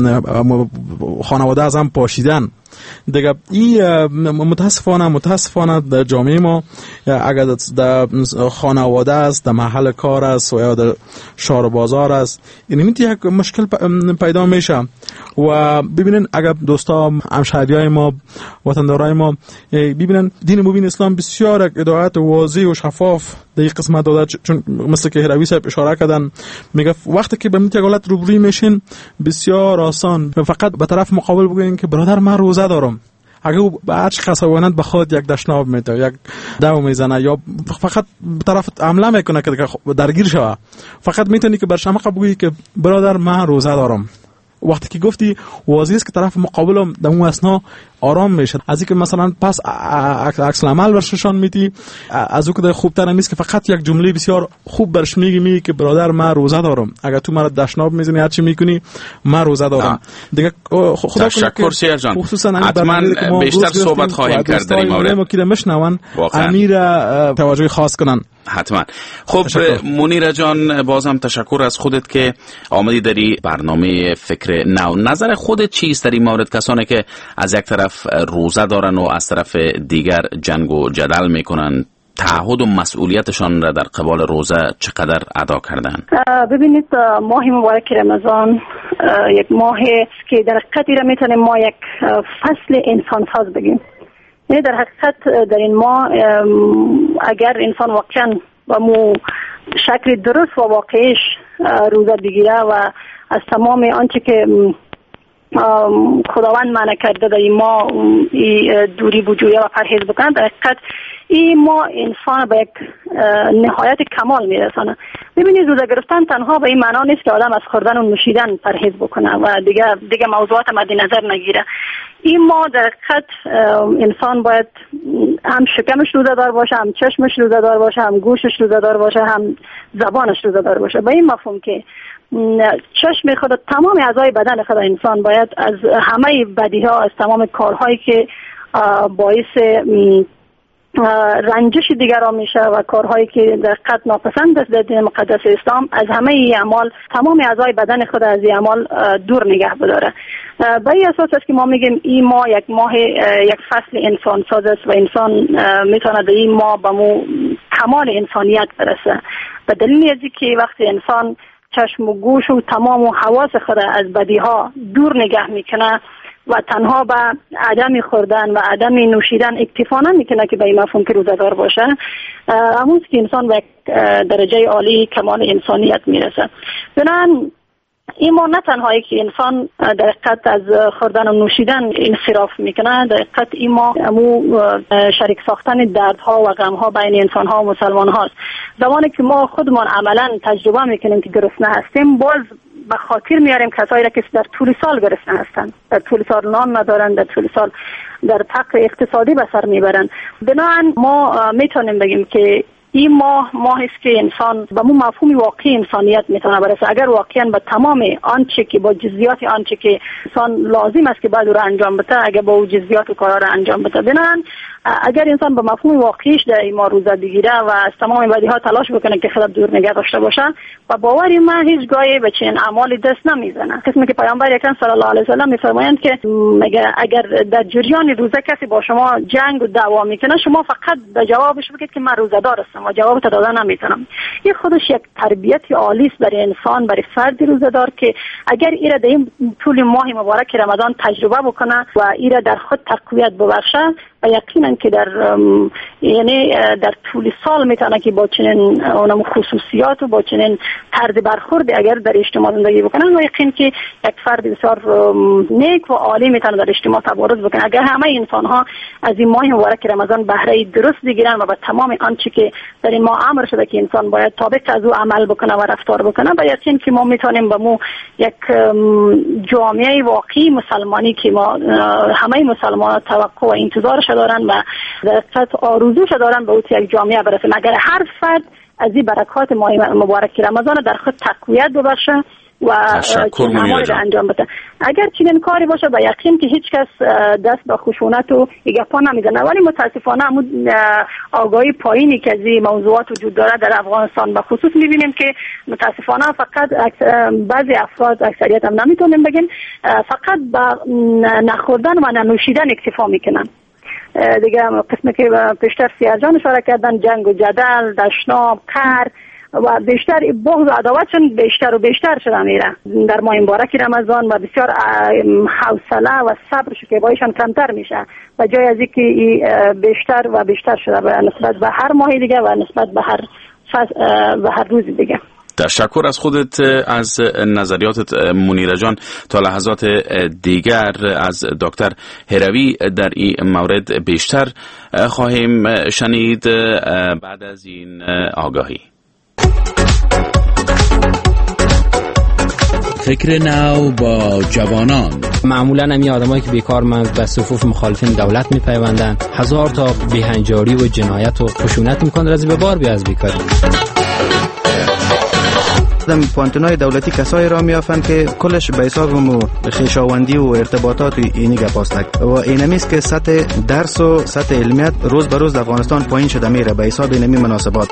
Speaker 12: خانواده از هم پاشیدن دیگه. این متاسفانه متاسفانه در جامعه ما اگر در خانواده است، در محل کار است و یا در شهر و بازار است، این میتی یک مشکل پیدا میشه. و ببینن اگر دوستا همشهریای ما وطندارای ما ببینن دین مبین اسلام بسیار یک هدایت واضح و شفاف در این قسمت داده، چون مثل که هروی صاحب اشاره کردن میگه وقتی که به میتی حالت روبروی میشین بسیار آسان فقط به طرف مقابل بگوین که برادر من روزه دارم. اگه او به هر چی خسابانت بخواد یک دشناب میته یک دو میزنه یا فقط به طرف حمله میکنه که درگیر شوه، فقط میتونی که بر شمق بگویی که برادر من روزه دارم. وقتی که گفتی واضح است که طرف مقابلم در اون اثنا آرام میشه. از اینکه مثلا پس عکس العمل برششان میدی، از اون که خوبتر نیست که فقط یک جمله بسیار خوب برش میگی می که برادر من روزه دارم، اگر تو مرا دشناب میزنی هر چی میکنی من روزه دارم دیگه. خدا
Speaker 1: تشکر سیر جان، حتما بیشتر صحبت خواهیم کرد در این مورد.
Speaker 12: که مشنون امیر توجه خاص کنن
Speaker 1: حتما. خب منیر جان، بازم تشکر از خودت که آمدی در برنامه فکر نو. نظر خودت چیست در این مورد؟ کسانی که از یک طرف روزه دارن و از طرف دیگر جنگ و جدل میکنن، تعهد و مسئولیتشان را در قبال روزه چقدر ادا کردن؟
Speaker 13: ببینید ماه مبارک رمضان یک ماهی است که در حقیقت را میتونیم ما یک فصل انسان ساز بگیم. یعنی در حقیقت در این ماه اگر انسان واقعا با مو شکل درست و واقعیش روزه بگیره و از تمام آنچه که خداوند منع کرده در این ماه دوری بجویه و پرهیز بکنه، در حقیقت این ما انسان به یک نهایت کمال میرسانه. ببینید روزه گرفتن تنها به این معنا نیست که آدم از خوردن و نوشیدن پرهیز بکنه و دیگه دیگه موضوعات مد نظر نگیره. این ما در حقیقت انسان باید هم شکمش روزه دار باشه، هم چشمش روزه دار باشه، هم گوشش روزه دار باشه، هم زبانش روزه دار باشه. به این مفهوم که چشم خود، تمام اعضای بدن خود انسان باید از همه بدیها، از تمام کارهایی که باعث رنجش دیگران میشه و کارهایی که در حقیقت ناپسند است در دین مقدس اسلام، از همه این اعمال تمام اعضای بدن خود از این اعمال دور نگه بداره. به این اساس است که ما میگیم این ماه یک ماه یک فصل انسان ساز است و انسان میتونه در این ماه به مو کمال انسانیت برسه. به دلیل از اینکه وقتی انسان چشم و گوش و تمام و حواس خود از بدیها دور نگه میکنه و تنها به عدم خوردن و عدم نوشیدن اکتفا نمیکنه که به این مفهوم که روزدار باشه. همون که انسان به درجه عالی کمال انسانیت میرسه. بنابراین این ما نه تنهایی که انسان در حقیقت از خوردن و نوشیدن انصراف میکنه، در حقیقت این ما امو شریک ساختن دردها و غمها بین انسانها و مسلمان هاست. زمانی که ما خودمان عملا تجربه میکنیم که گرسنه هستیم، باز به خاطر میاریم کسایی را که در طول سال گرسنه هستند، در طول سال نان ندارن، در طول سال در فقر اقتصادی به سر میبرن. بنابراین ما میتونیم بگیم که این ماه ماه است که انسان به مو مفهوم واقعی انسانیت میتونه برسه. اگر واقعا به تمام آنچه که با جزئیات آنچه که انسان لازم است که باید رو انجام بده، اگر با اون جزئیات کارا رو انجام بده، بنابراین اگر انسان به مفهوم واقعیش در این ماه روزه بگیره و از تمام بدیها تلاش بکنه که خود دور نگه داشته باشه، و باوری من هیچ گاهی به چنین اعمال دست نمیزنه. قسمی که پیامبر اکرم صلی الله علیه و سلم میفرمایند که اگر در جریان روزه کسی با شما جنگ و دعوا میکنه، شما فقط به جوابش بگید که من روزه‌دار هستم و جواب دادن نمیتونم. این خودش یک تربیت عالی است برای انسان، برای فرد روزه‌دار که اگر ایره در این طول ماه مبارک رمضان تجربه بکنه و ایره در خود تقویت ببخشه، و یقینا که در یعنی در طول سال میتونه که با چنین اونم خصوصیات و با چنین طرز برخورد اگر در اجتماع زندگی بکنن، و یقین که یک فرد بسیار نیک و عالی میتونه در اجتماع تبارز بکنه. اگر همه انسان ها از این ماه مبارک رمضان بهره درست بگیرن و با تمام آنچه که در این ماه امر شده که انسان باید تابع از او عمل بکنه و رفتار بکنه، و یقین که ما میتونیم به مو یک جامعه واقعی مسلمانی که ما همه مسلمانان توقع و انتظار دارن و در حقیقت آرزوش دارن به اوت یک جامعه برسه. اگر هر فرد از این برکات ماه مبارک رمضان در خود تقویت ببخشه و عمل را انجام بده، اگر چنین کاری باشه به یقین که هیچ کس دست به خشونت و گپا نمیزنه. ولی متاسفانه همون آگاهی پایینی که از این موضوعات وجود داره در افغانستان به خصوص میبینیم که متاسفانه فقط بعضی افراد، اکثریت هم نمیتونیم بگیم، فقط به نخوردن و ننوشیدن اکتفا میکنن. دیگه قسمی که پیشتر سیاجان اشاره کردن، جنگ و جدل، دشنام، قهر و بیشتر بغض و عداوتشون بیشتر و بیشتر شده میره در ماه مبارک رمضان، و بسیار حوصله و صبر شکیبایشان کمتر میشه و جای از اینکه بیشتر و بیشتر شده نسبت به هر ماه دیگه و نسبت به هر به هر روز دیگه.
Speaker 1: تشکر از خودت، از نظریاتت منیره جان. تا لحظات دیگر از دکتر هروی در این مورد بیشتر خواهیم شنید بعد از این آگاهی.
Speaker 11: فکر نو با جوانان.
Speaker 14: معمولا همین آدمایی که بیکارمند به صفوف مخالفین دولت میپیوندن، هزار تا بیهنجاری و جنایت و خشونت میکنن، رازی به بار بیا از بیکاری.
Speaker 15: در پوانتونای دولتی کسایی را میافند که کلش به حساب خویشاوندی و ارتباطات اینی گپاستک، و اینمیست که سطح درس و سطح علمیت روز به روز در افغانستان پایین شده میره به حساب اینمی مناسبات.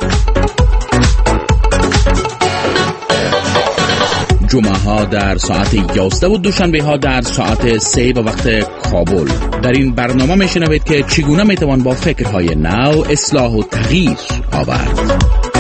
Speaker 11: جمعه ها در ساعت یازده و دوشنبه ها در ساعت سه به وقت کابل. در این برنامه میشنوید که چگونه میتوان با فکرهای نو اصلاح و تغییر آورد.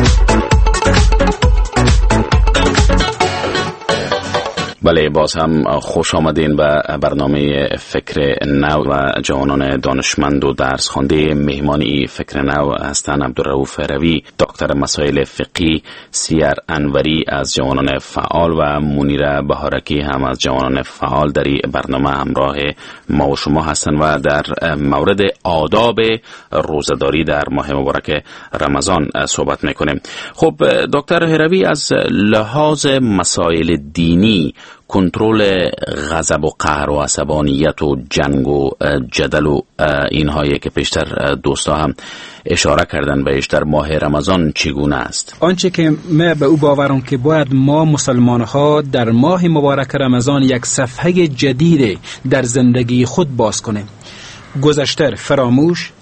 Speaker 1: بله، باز هم خوش آمدین به برنامه فکر نو و جوانان دانشمند و درس خوانده. مهمانی فکر نو هستند عبدالرؤوف هروی، دکتر مسائل فقهی، سیر انوری از جوانان فعال و منیره بهارکی هم از جوانان فعال در این برنامه همراه ما و شما هستند و در مورد آداب روزه‌داری در ماه مبارک رمضان صحبت میکنیم. خب دکتر هروی، از لحاظ مسائل دینی کنترل غضب و قهر و عصبانیت و جنگ و جدل و اینهایی که پیشتر دوستا هم اشاره کردن بهش در ماه رمضان چگونه است؟
Speaker 6: آنچه که من به او باورم که باید ما مسلمان ها در ماه مبارک رمضان یک صفحه جدید در زندگی خود باز کنیم. گذشته فراموش،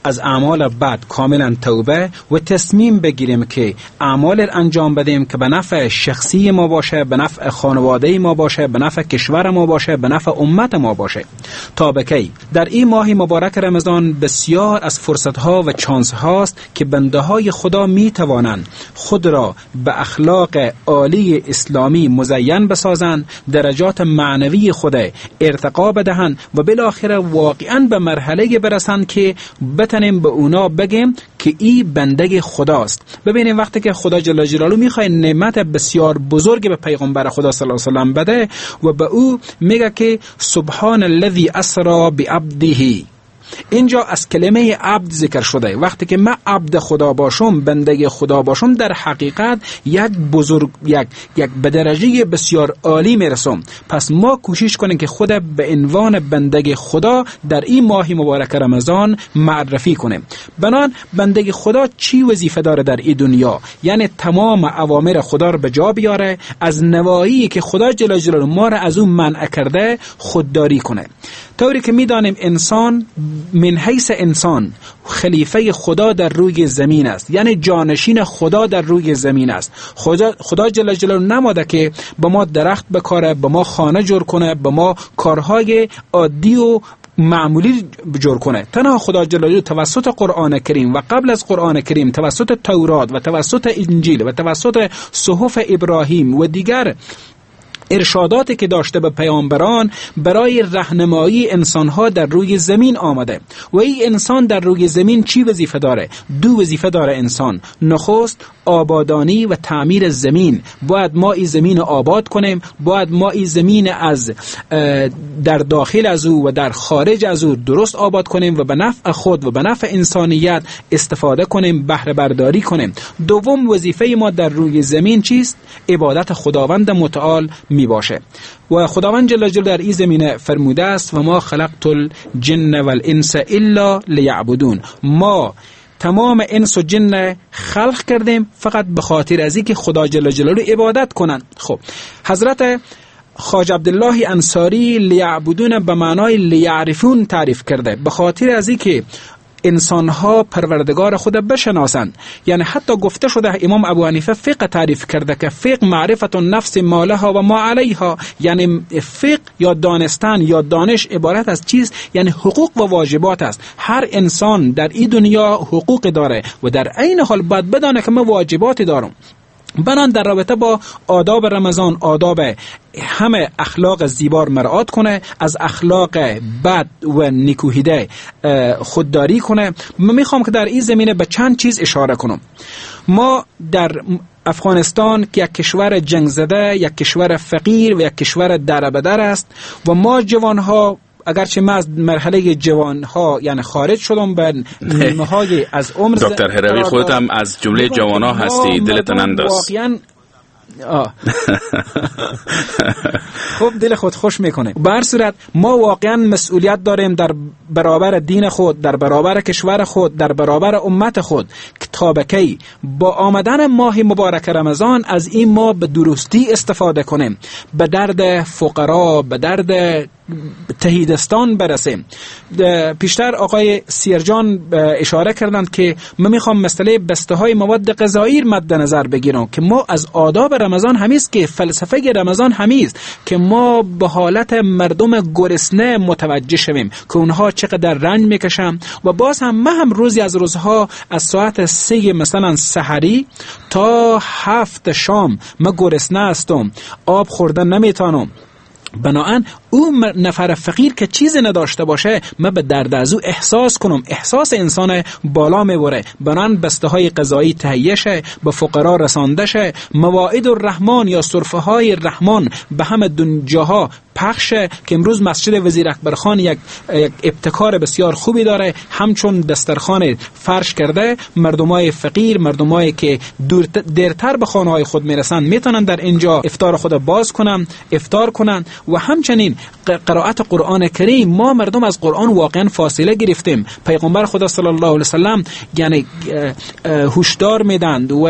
Speaker 6: از اعمال بد کاملا توبه و تصمیم بگیریم که اعمال انجام بدیم که به نفع شخصی ما باشه، به نفع خانواده ما باشه، به نفع کشور ما باشه، به نفع امت ما باشه. تا بکی در این ماه مبارک رمضان بسیار از فرصتها و چانس هاست که بنده های خدا می توانند خود را به اخلاق عالی اسلامی مزین بسازند، درجات معنوی خود ارتقا بدهند و بالاخره واقعا به مرحله برسند که بتنیم به اونا بگیم که این بنده خداست. ببینیم وقتی که خدا جل جلاله میخواد نعمت بسیار بزرگ به پیغمبر خدا صلی الله علیه و سلم بده و به او میگه که سبحان الذی اسری بعبده. اینجا از کلمه عبد ذکر شده. وقتی که من عبد خدا باشم، بنده خدا باشم، در حقیقت یک بزرگ یک یک به درجه بسیار عالی میرسم. پس ما کوشش کنیم که خود به عنوان بنده خدا در این ماه مبارک رمضان معرفی کنیم. بنان بنده خدا چی وظیفه داره در این دنیا؟ یعنی تمام اوامر خدا رو به جا بیاره، از نواهی که خدا جل جلاله ما را از اون منع کرده خودداری کنه. طوری که میدانیم انسان من حیث انسان خلیفه خدا در روی زمین است، یعنی جانشین خدا در روی زمین است. خدا, خدا جل جلاله نماده که به ما درخت بکاره، به ما خانه جور کنه، به ما کارهای عادی و معمولی جور کنه. تنها خدا جل جلاله توسط قرآن کریم و قبل از قرآن کریم توسط تورات و توسط انجیل و توسط صحف ابراهیم و دیگر ارشاداتی که داشته به پیامبران برای راهنمایی انسانها در روی زمین آمده. و این انسان در روی زمین چی وظیفه داره؟ دو وظیفه داره انسان. نخست آبادانی و تعمیر زمین. باید ما این زمین آباد کنیم، باید ما این زمین از در داخل از او و در خارج از او درست آباد کنیم و به نفع خود و به نفع انسانیت استفاده کنیم، بهره برداری کنیم. دوم وظیفه ما در روی زمین چیست؟ عبادت خداوند متعال می باشه. و خداوند جل جلاله در این زمینه فرموده است و ما خلقت الجن والانس الا لیعبدون. ما تمام انس و جن خلق کردیم فقط به خاطر از اینکه خدا جل جلاله عبادت کنند. خب حضرت خواجه عبدالله انصاری لیعبدون به معنای لیعرفون تعریف کرده، به خاطر از اینکه انسانها پروردگار خود بشناسند. یعنی حتی گفته شده امام ابو حنیفه فقه تعریف کرده که فقه معرفت النفس ما لها و ما علیها. یعنی فقه یا دانستن یا دانش عبارت از چیست؟ یعنی حقوق و واجبات است. هر انسان در این دنیا حقوق داره و در عین حال باید بدانه که من واجباتی دارم. بنان در رابطه با آداب رمضان، آداب همه اخلاق زیبا مراعات کنه، از اخلاق بد و نیکوهیده خودداری کنه. من میخوام که در این زمینه به چند چیز اشاره کنم. ما در افغانستان که یک کشور جنگ زده، یک کشور فقیر و یک کشور دربدر است و ما جوانها اگرچه من از مرحله جوانها یعنی خارج شدم به نیمه های از عمر.
Speaker 1: دکتر هروی خودت هم از جمله جوانها هستی، دلت ننداز.
Speaker 6: واقعا آه. خب دل خود خوش میکنه. به هر صورت ما واقعا مسئولیت داریم در برابر دین خود، در برابر کشور خود، در برابر امت خود که تا بکی با آمدن ماه مبارک رمضان از این ما به درستی استفاده کنیم، به درد فقرا، به درد تهیدستان برسیم. پیشتر آقای سیرجان اشاره کردند که من میخوام مسئله بسته های مواد غذایی مد نظر بگیرم که ما از آداب رمضان همیست که فلسفه رمضان همیست که ما به حالت مردم گرسنه متوجه شویم که اونها چقدر رنج میکشن. و باز هم من هم روزی از روزها از ساعت سه مثلا سحری تا هفت شام من گرسنه هستم، آب خوردن نمیتونم. بناهن اون نفر فقیر که چیزی نداشته باشه من به درد از او احساس کنم، احساس انسان بالا میبره. بناهن بسته های غذایی تهیه شه، به فقرا رسانده شه، مواعید الرحمن یا صرفه های رحمان به همه جاها پخشه که امروز مسجد وزیر اکبرخان یک, یک ابتکار بسیار خوبی داره، همچون دسترخوان فرش کرده. مردمای فقیر، مردمایی که دور دیرتر به خانه‌های خود میرسن میتونن در اینجا افطار خود باز کنن، افطار کنن. و همچنین قرائت قرآن کریم ما مردم از قرآن واقعا فاصله گرفتیم. پیغمبر خدا صلی الله علیه وسلم یعنی هشدار میدند و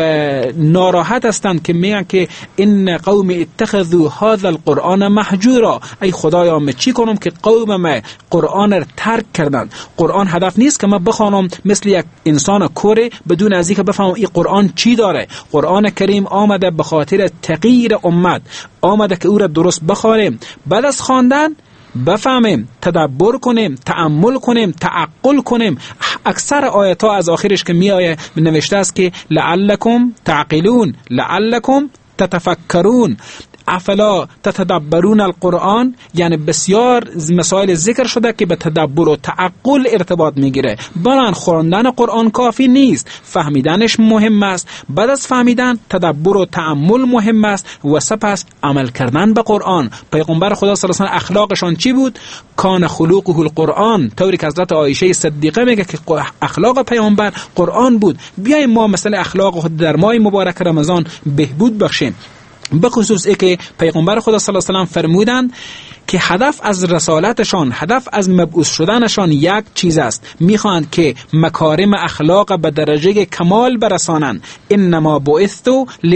Speaker 6: ناراحت هستند که میگن که ان قوم اتخذوا هذا القرآن مهجورا، ای خدایا من چی کنم که قوم ما قرآن را ترک کردند. قرآن هدف نیست که من بخوانم مثل یک انسان کوره بدون از اینکه بفهمم این قرآن چی داره. قرآن کریم آمده به خاطر تغییر امت، آمده که او را درست بخوانیم، بعد از خواندن بفهمیم، تدبر کنیم، تأمل کنیم، تعقل کنیم. اکثر آیات ها از آخرش که می آیه نوشته است که لعلکم تعقلون، لعلکم تتفکرون، افلا تتدبرون القرآن، یعنی بسیار مسائل ذکر شده که به تدبر و تعقل ارتباط میگیره. بلان خواندن قرآن کافی نیست، فهمیدنش مهم است، بعد از فهمیدن تدبر و تعمل مهم است و سپس عمل کردن به قرآن. پیغمبر خدا صلی الله علیه و آله اخلاقشان چی بود؟ کان خلقه القرآن، طوری که حضرت عایشه صدیقه میگه که اخلاق پیامبر قرآن بود. بیایم ما مثلا اخلاق خود در ماه مبارک رمضان بهبود بخشیم. به خصوص ای که پیغمبر خدا صلی الله علیه و آله فرمودند که هدف از رسالتشان، هدف از مبعوث شدنشان یک چیز است، میخواهند که مکارم اخلاق به درجه کمال برسانند. انما بعثت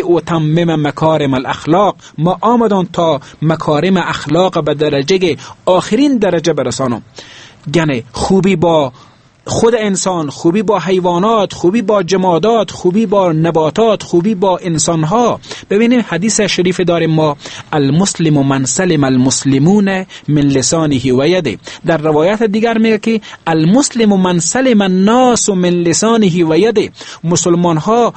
Speaker 6: لاتمم مکارم الاخلاق، ما آمدیم تا مکارم اخلاق به درجه آخرین درجه برسانم. یعنی خوبی با خود انسان، خوبی با حیوانات، خوبی با جمادات، خوبی با نباتات، خوبی با انسانها. ببینیم حدیث شریف داریم ما، المسلم من سلم المسلمون من لسانه و یده. در روایت دیگر میگه که المسلم من سلم الناس من لسانه و یده. مسلمان ها،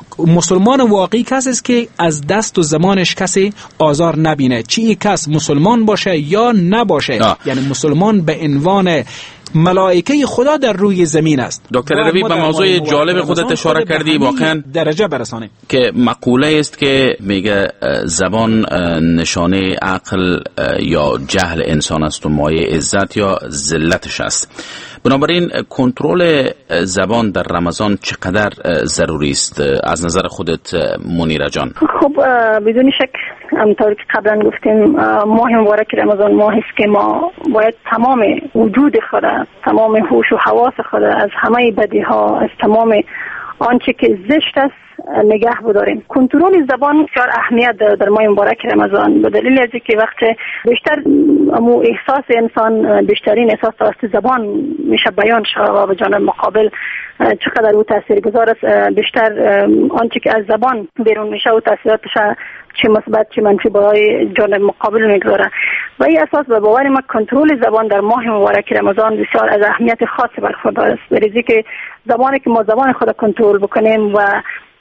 Speaker 6: مسلمان واقعی کسی است که از دست و زمانش کسی آزار نبینه، چی کس مسلمان باشه یا نباشه. آه. یعنی مسلمان به عنوان ملائکه خدا در روی زمین است.
Speaker 1: دکتر روی به موضوع جالب خودت اشاره کردی، واقعا
Speaker 6: درجه برسانه
Speaker 1: که مقوله است که میگه زبان نشانه عقل یا جهل انسان است و مایه عزت یا ذلتش است. بنابراین کنترل زبان در رمضان چقدر ضروری است از نظر خودت منیره جان؟
Speaker 13: خب بدون شک همونطور که قبلا گفتیم ماه مبارک رمضان ماهی است که ما باید تمام وجود خود، تمام هوش و حواس خود از همه بدی ها، از تمام آنچه که زشت است نگه بداریم. کنترل زبان بسیار اهمیت داره در ماه مبارک رمضان، به دلیل از اینکه وقت بیشتر امو احساس انسان، بیشترین احساس توسط زبان میشه بیان شود و به جانب مقابل چقدر او تاثیرگذار است. بیشتر آنچه که از زبان بیرون میشه و تاثیراتش چه مثبت چه منفی برای جانب مقابل میگذاره. و این اساس به باور ما کنترل زبان در ماه مبارک رمضان بسیار از اهمیت خاصی برخوردار است. بریزی که زبانی که ما زبان خود کنترل بکنیم و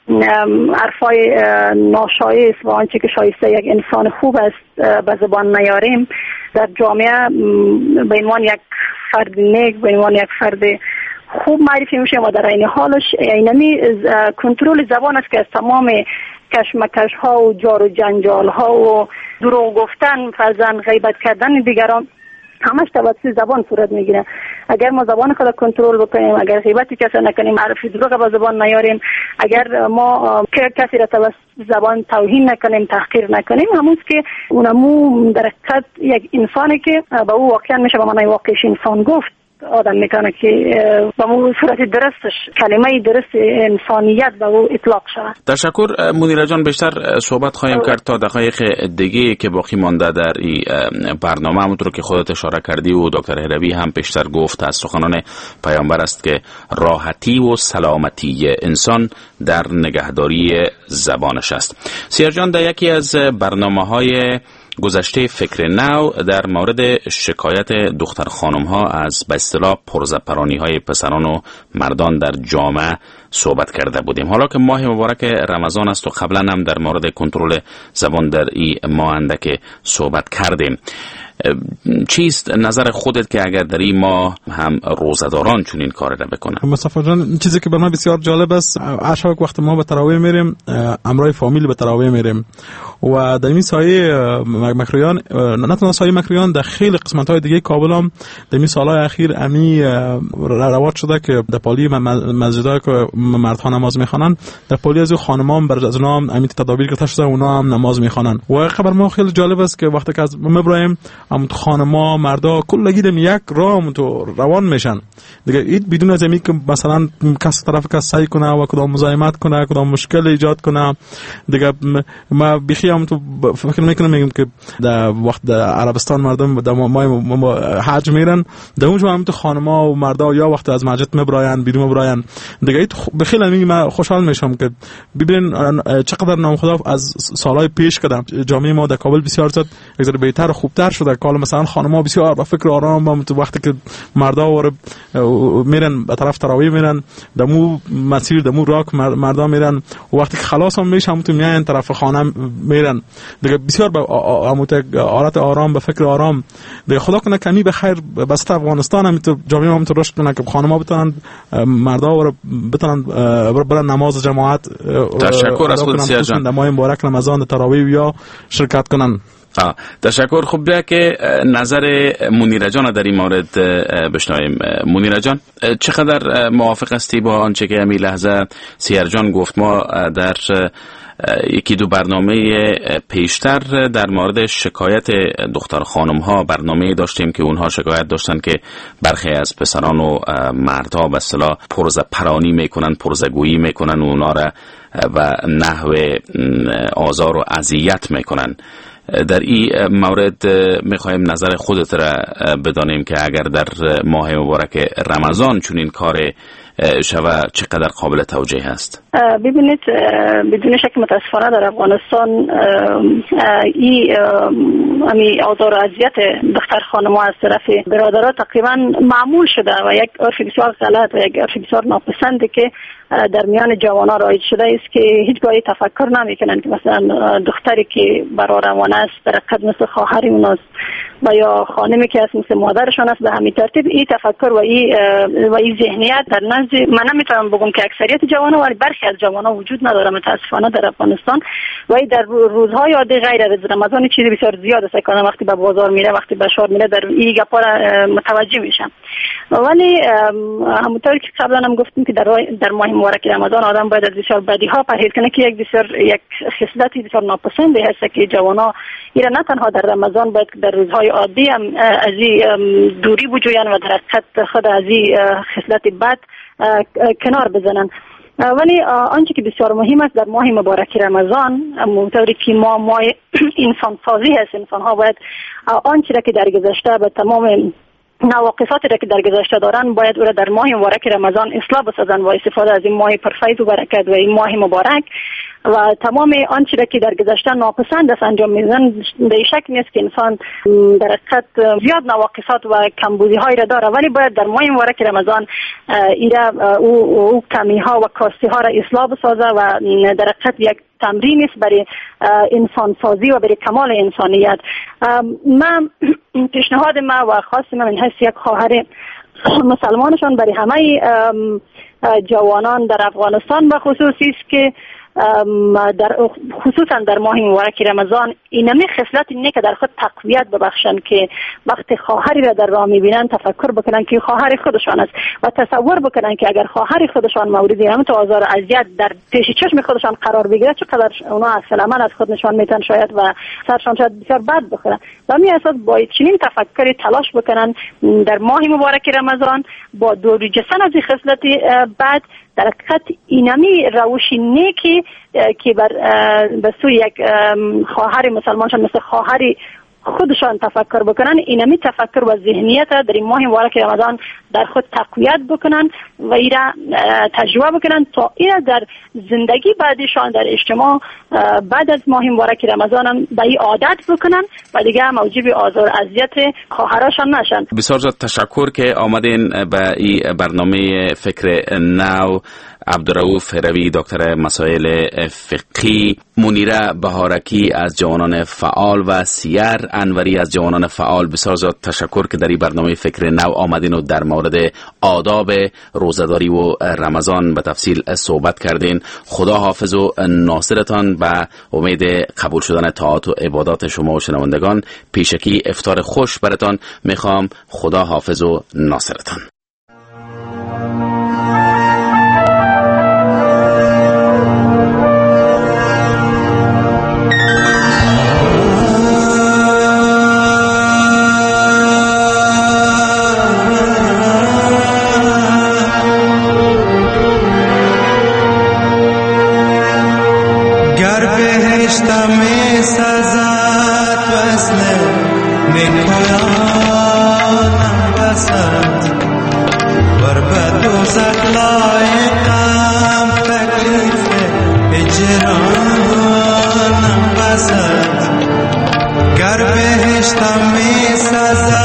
Speaker 13: حرفای ناشایست و آنچه که شایسته یک انسان خوب است به زبان نیاریم، در جامعه به عنوان یک فرد نیک، به عنوان یک فرد خوب معرفی میشیم و در این حالش اینمی کنترل زبان است که از تمام کشمکش ها و جار و جنجال ها و دروغ گفتن، فرزن غیبت کردن دیگران همش توسط زبان صورت میگیره. اگر ما زبان خود کنترل بکنیم، اگر غیبتی کسی نکنیم، حرفی دروغ به زبان نیاریم، اگر ما کسی را توسط زبان توهین نکنیم، تحقیر نکنیم، همونست که اونمو در حقیقت یک انسانی که به او واقعا میشه به معنای واقعیش انسان گفت آدم میکنه که به اون صورت درستش کلمه درست انسانیت به او اطلاق شود.
Speaker 1: تشکر منیره جان. بیشتر صحبت خواهیم کرد تا دقایق دیگه که باقی مانده در این برنامه. همونطور که خودت اشاره کردی و دکتر هروی هم بیشتر گفت، از سخنان پیامبر است که راحتی و سلامتی انسان در نگهداری زبانش است. سیار جان، در یکی از برنامه‌های گذشته فکر نو در مورد شکایت دختر خانم ها از به اصطلاح پرزپرانی های پسران و مردان در جامعه صحبت کرده بودیم. حالا که ماه مبارک رمضان است و قبلا هم در مورد کنترل زبان در این ماه اندک صحبت کردیم، چیست نظر خودت که اگر در این ماه هم روزداران چون این کار را بکنن؟
Speaker 12: مصطفی جان، چیزی که بر من بسیار جالب است، عشاق وقت ما به تراویح میریم، امرای فامیل به تراویح میریم و در این سایه مکریان، نه تنها سایه مکریان، در خیلی قسمت های دیگه کابل هم در این سالهای اخیر امی رواج شده که در پالی مسجدهای که مردها نماز میخوانن، در پالی از خانمان بر از اونا هم امی تدابیر گرفته شده، اونا هم نماز میخوانن. و خبر ما خیلی جالب است که وقتی که از مبراهیم اما تو خانما مردا کلگی دم یک راه تو روان میشن دیگه. این بدون از اینکه مثلا کس طرف کس سعی کنه و کدام مزاحمت کنه کدام مشکل ایجاد کنه دیگه. ما بخیام تو فکر میکنم میگم که در وقت در عربستان مردم در ما حج میرن در اونجا هم تو خانما و مردا یا وقت از مسجد میبراین بیرون میبراین دیگه. بخیل میگم من خوشحال میشم که ببینین چقدر نام خدا از سالهای پیش کردم جامعه ما در کابل بسیار زد یک ذره بهتر و خوبتر شده. کال مثلا خانم‌ها بسیار با فکر آرام با تو وقتی که مردا ور میرن به طرف تراویح میرن دمو مسیر دمو راک مردا میرن و وقتی که خلاص هم میشه هم تو میان طرف خانه میرن دیگه. بسیار با اموت حالت آرام به فکر آرام دیگه. خدا کنه کمی به خیر بسط افغانستان هم تو جامعه ما رشد کنه که خانم‌ها بتونن مردا ور بتونن برن نماز جماعت
Speaker 1: تشکر از خود سیاه جان
Speaker 12: در ماه مبارک رمضان تراویح یا شرکت کنن.
Speaker 1: تشکر. خوب بیا که نظر منیره جان در این مورد بشنویم. منیره جان چقدر موافق هستی با آنچه که همین لحظه سیاه جان گفت؟ ما در یکی دو برنامه پیشتر در مورد شکایت دختر خانم ها برنامه داشتیم که اونها شکایت داشتن که برخی از پسران و مردها به اصطلاح پرزه پرانی میکنن، پرزه گویی میکنن اونا را و نحو آزار و اذیت میکنن. در این مورد میخوایم نظر خودت را بدانیم که اگر در ماه مبارک رمضان چون این کار شوه چقدر قابل توجیه هست؟
Speaker 13: ببینید بدون شک متاسفانه در افغانستان این امی آزار و اذیت دختر خانم‌ها از طرف برادرها تقریبا معمول شده و یک عرف بسیار غلط و یک عرف بسیار ناپسنده که در میان جوان‌ها رایج شده است که هیچگاهی تفکر نمی‌کنند که مثلا دختری که برای روانه است در قد مثل خواهر اوناست و یا خانمی که است مثل مادرشان است. به همین ترتیب این تفکر و این و این ذهنیت در نزد من نمیتونم بگم که اکثریت جوان‌ها ولی برخی از جوان‌ها وجود نداره متاسفانه در افغانستان. و این در روزهای عادی غیر از رمضان چیزی بسیار زیاد است که وقتی به بازار میره وقتی به شهر میره در این گپا متوجه میشم. ولی همونطوری که قبلا هم گفتیم که در در ماه مبارک رمضان آدم باید از بسیار بدیها پرهیز کنه که یک بسیار یک خصلتی بسیار ناپسندی هست که جوان‌ها ایران نه تنها در رمضان باید در روزهای عادی هم از این دوری بجوین و در حقیقت خود از این خصلت بد کنار بزنن. ولی آنچه که بسیار مهم است در ماه مبارک رمضان همونطوری که ما ماه انسان سازی هست، انسان ها باید آنچه را که در گذشته به تمام نواقصاتی را که در گذشته دارن باید او را در ماه مبارک رمضان اصلاح بسازن و استفاده از این ماه پرفیض و برکت و این ماه مبارک و تمام آنچه را که در گذشته ناپسند است انجام میدن. به شک نیست که انسان در حقیقت زیاد نواقصات و کمبودی هایی را داره ولی باید در ماه مبارک رمضان ایرا او, او کمی ها و کاستی ها را اصلاح بسازه و در حقیقت یک تمرین است برای انسان سازی و برای کمال انسانیت. من پیشنهاد ما و خواست من این هست یک خواهر مسلمانشان برای همه جوانان در افغانستان به خصوصی است که در خصوصا در ماه مبارک رمضان اینمی خصلت اینه که در خود تقویت ببخشن که وقتی خواهری را در راه میبینن تفکر بکنن که خواهر خودشان است و تصور بکنن که اگر خواهر خودشان مورد همین تو آزار و اذیت در پیش چشم خودشان قرار بگیره چقدر اونا اصلا من از خود نشان میتن شاید و سرشان شاید بسیار بد بخورن. و می اساس با چنین تفکری تلاش بکنن در ماه مبارک رمضان با دور جستن از خصلت بد در حقیقت اینمی روشی نیکی که بر به سوی یک خواهر مسلمانشان مثل خواهری خودشان تفکر بکنن اینمی تفکر و ذهنیت در این ماه مبارک رمضان در خود تقویت بکنن و ایرا تجربه بکنن تا ایرا در زندگی بعدشان در اجتماع بعد از ماه مبارک رمضان هم به این عادت بکنن و دیگه موجب آزار اذیت خواهراشان نشن.
Speaker 1: بسیار زیاد تشکر که آمدین به این برنامه فکر نو. عبدالرؤوف هروی دکتر مسائل فقهی، منیره بهارکی از جوانان فعال و سیر انوری از جوانان فعال، بسیار زیاد تشکر که در این برنامه فکر نو آمدین و در مورد آداب روزه‌داری و رمضان به تفصیل صحبت کردین. خدا حافظ و ناصرتان و امید قبول شدن طاعات و عبادات شما و شنوندگان. پیشکی افطار خوش براتان میخوام. خدا حافظ و ناصرتان.
Speaker 16: بهشتم می سزد وزن نکویانم بسد ور به دوزخ لایقم تکلیف اجرانم بسد گر بهشتم می سزد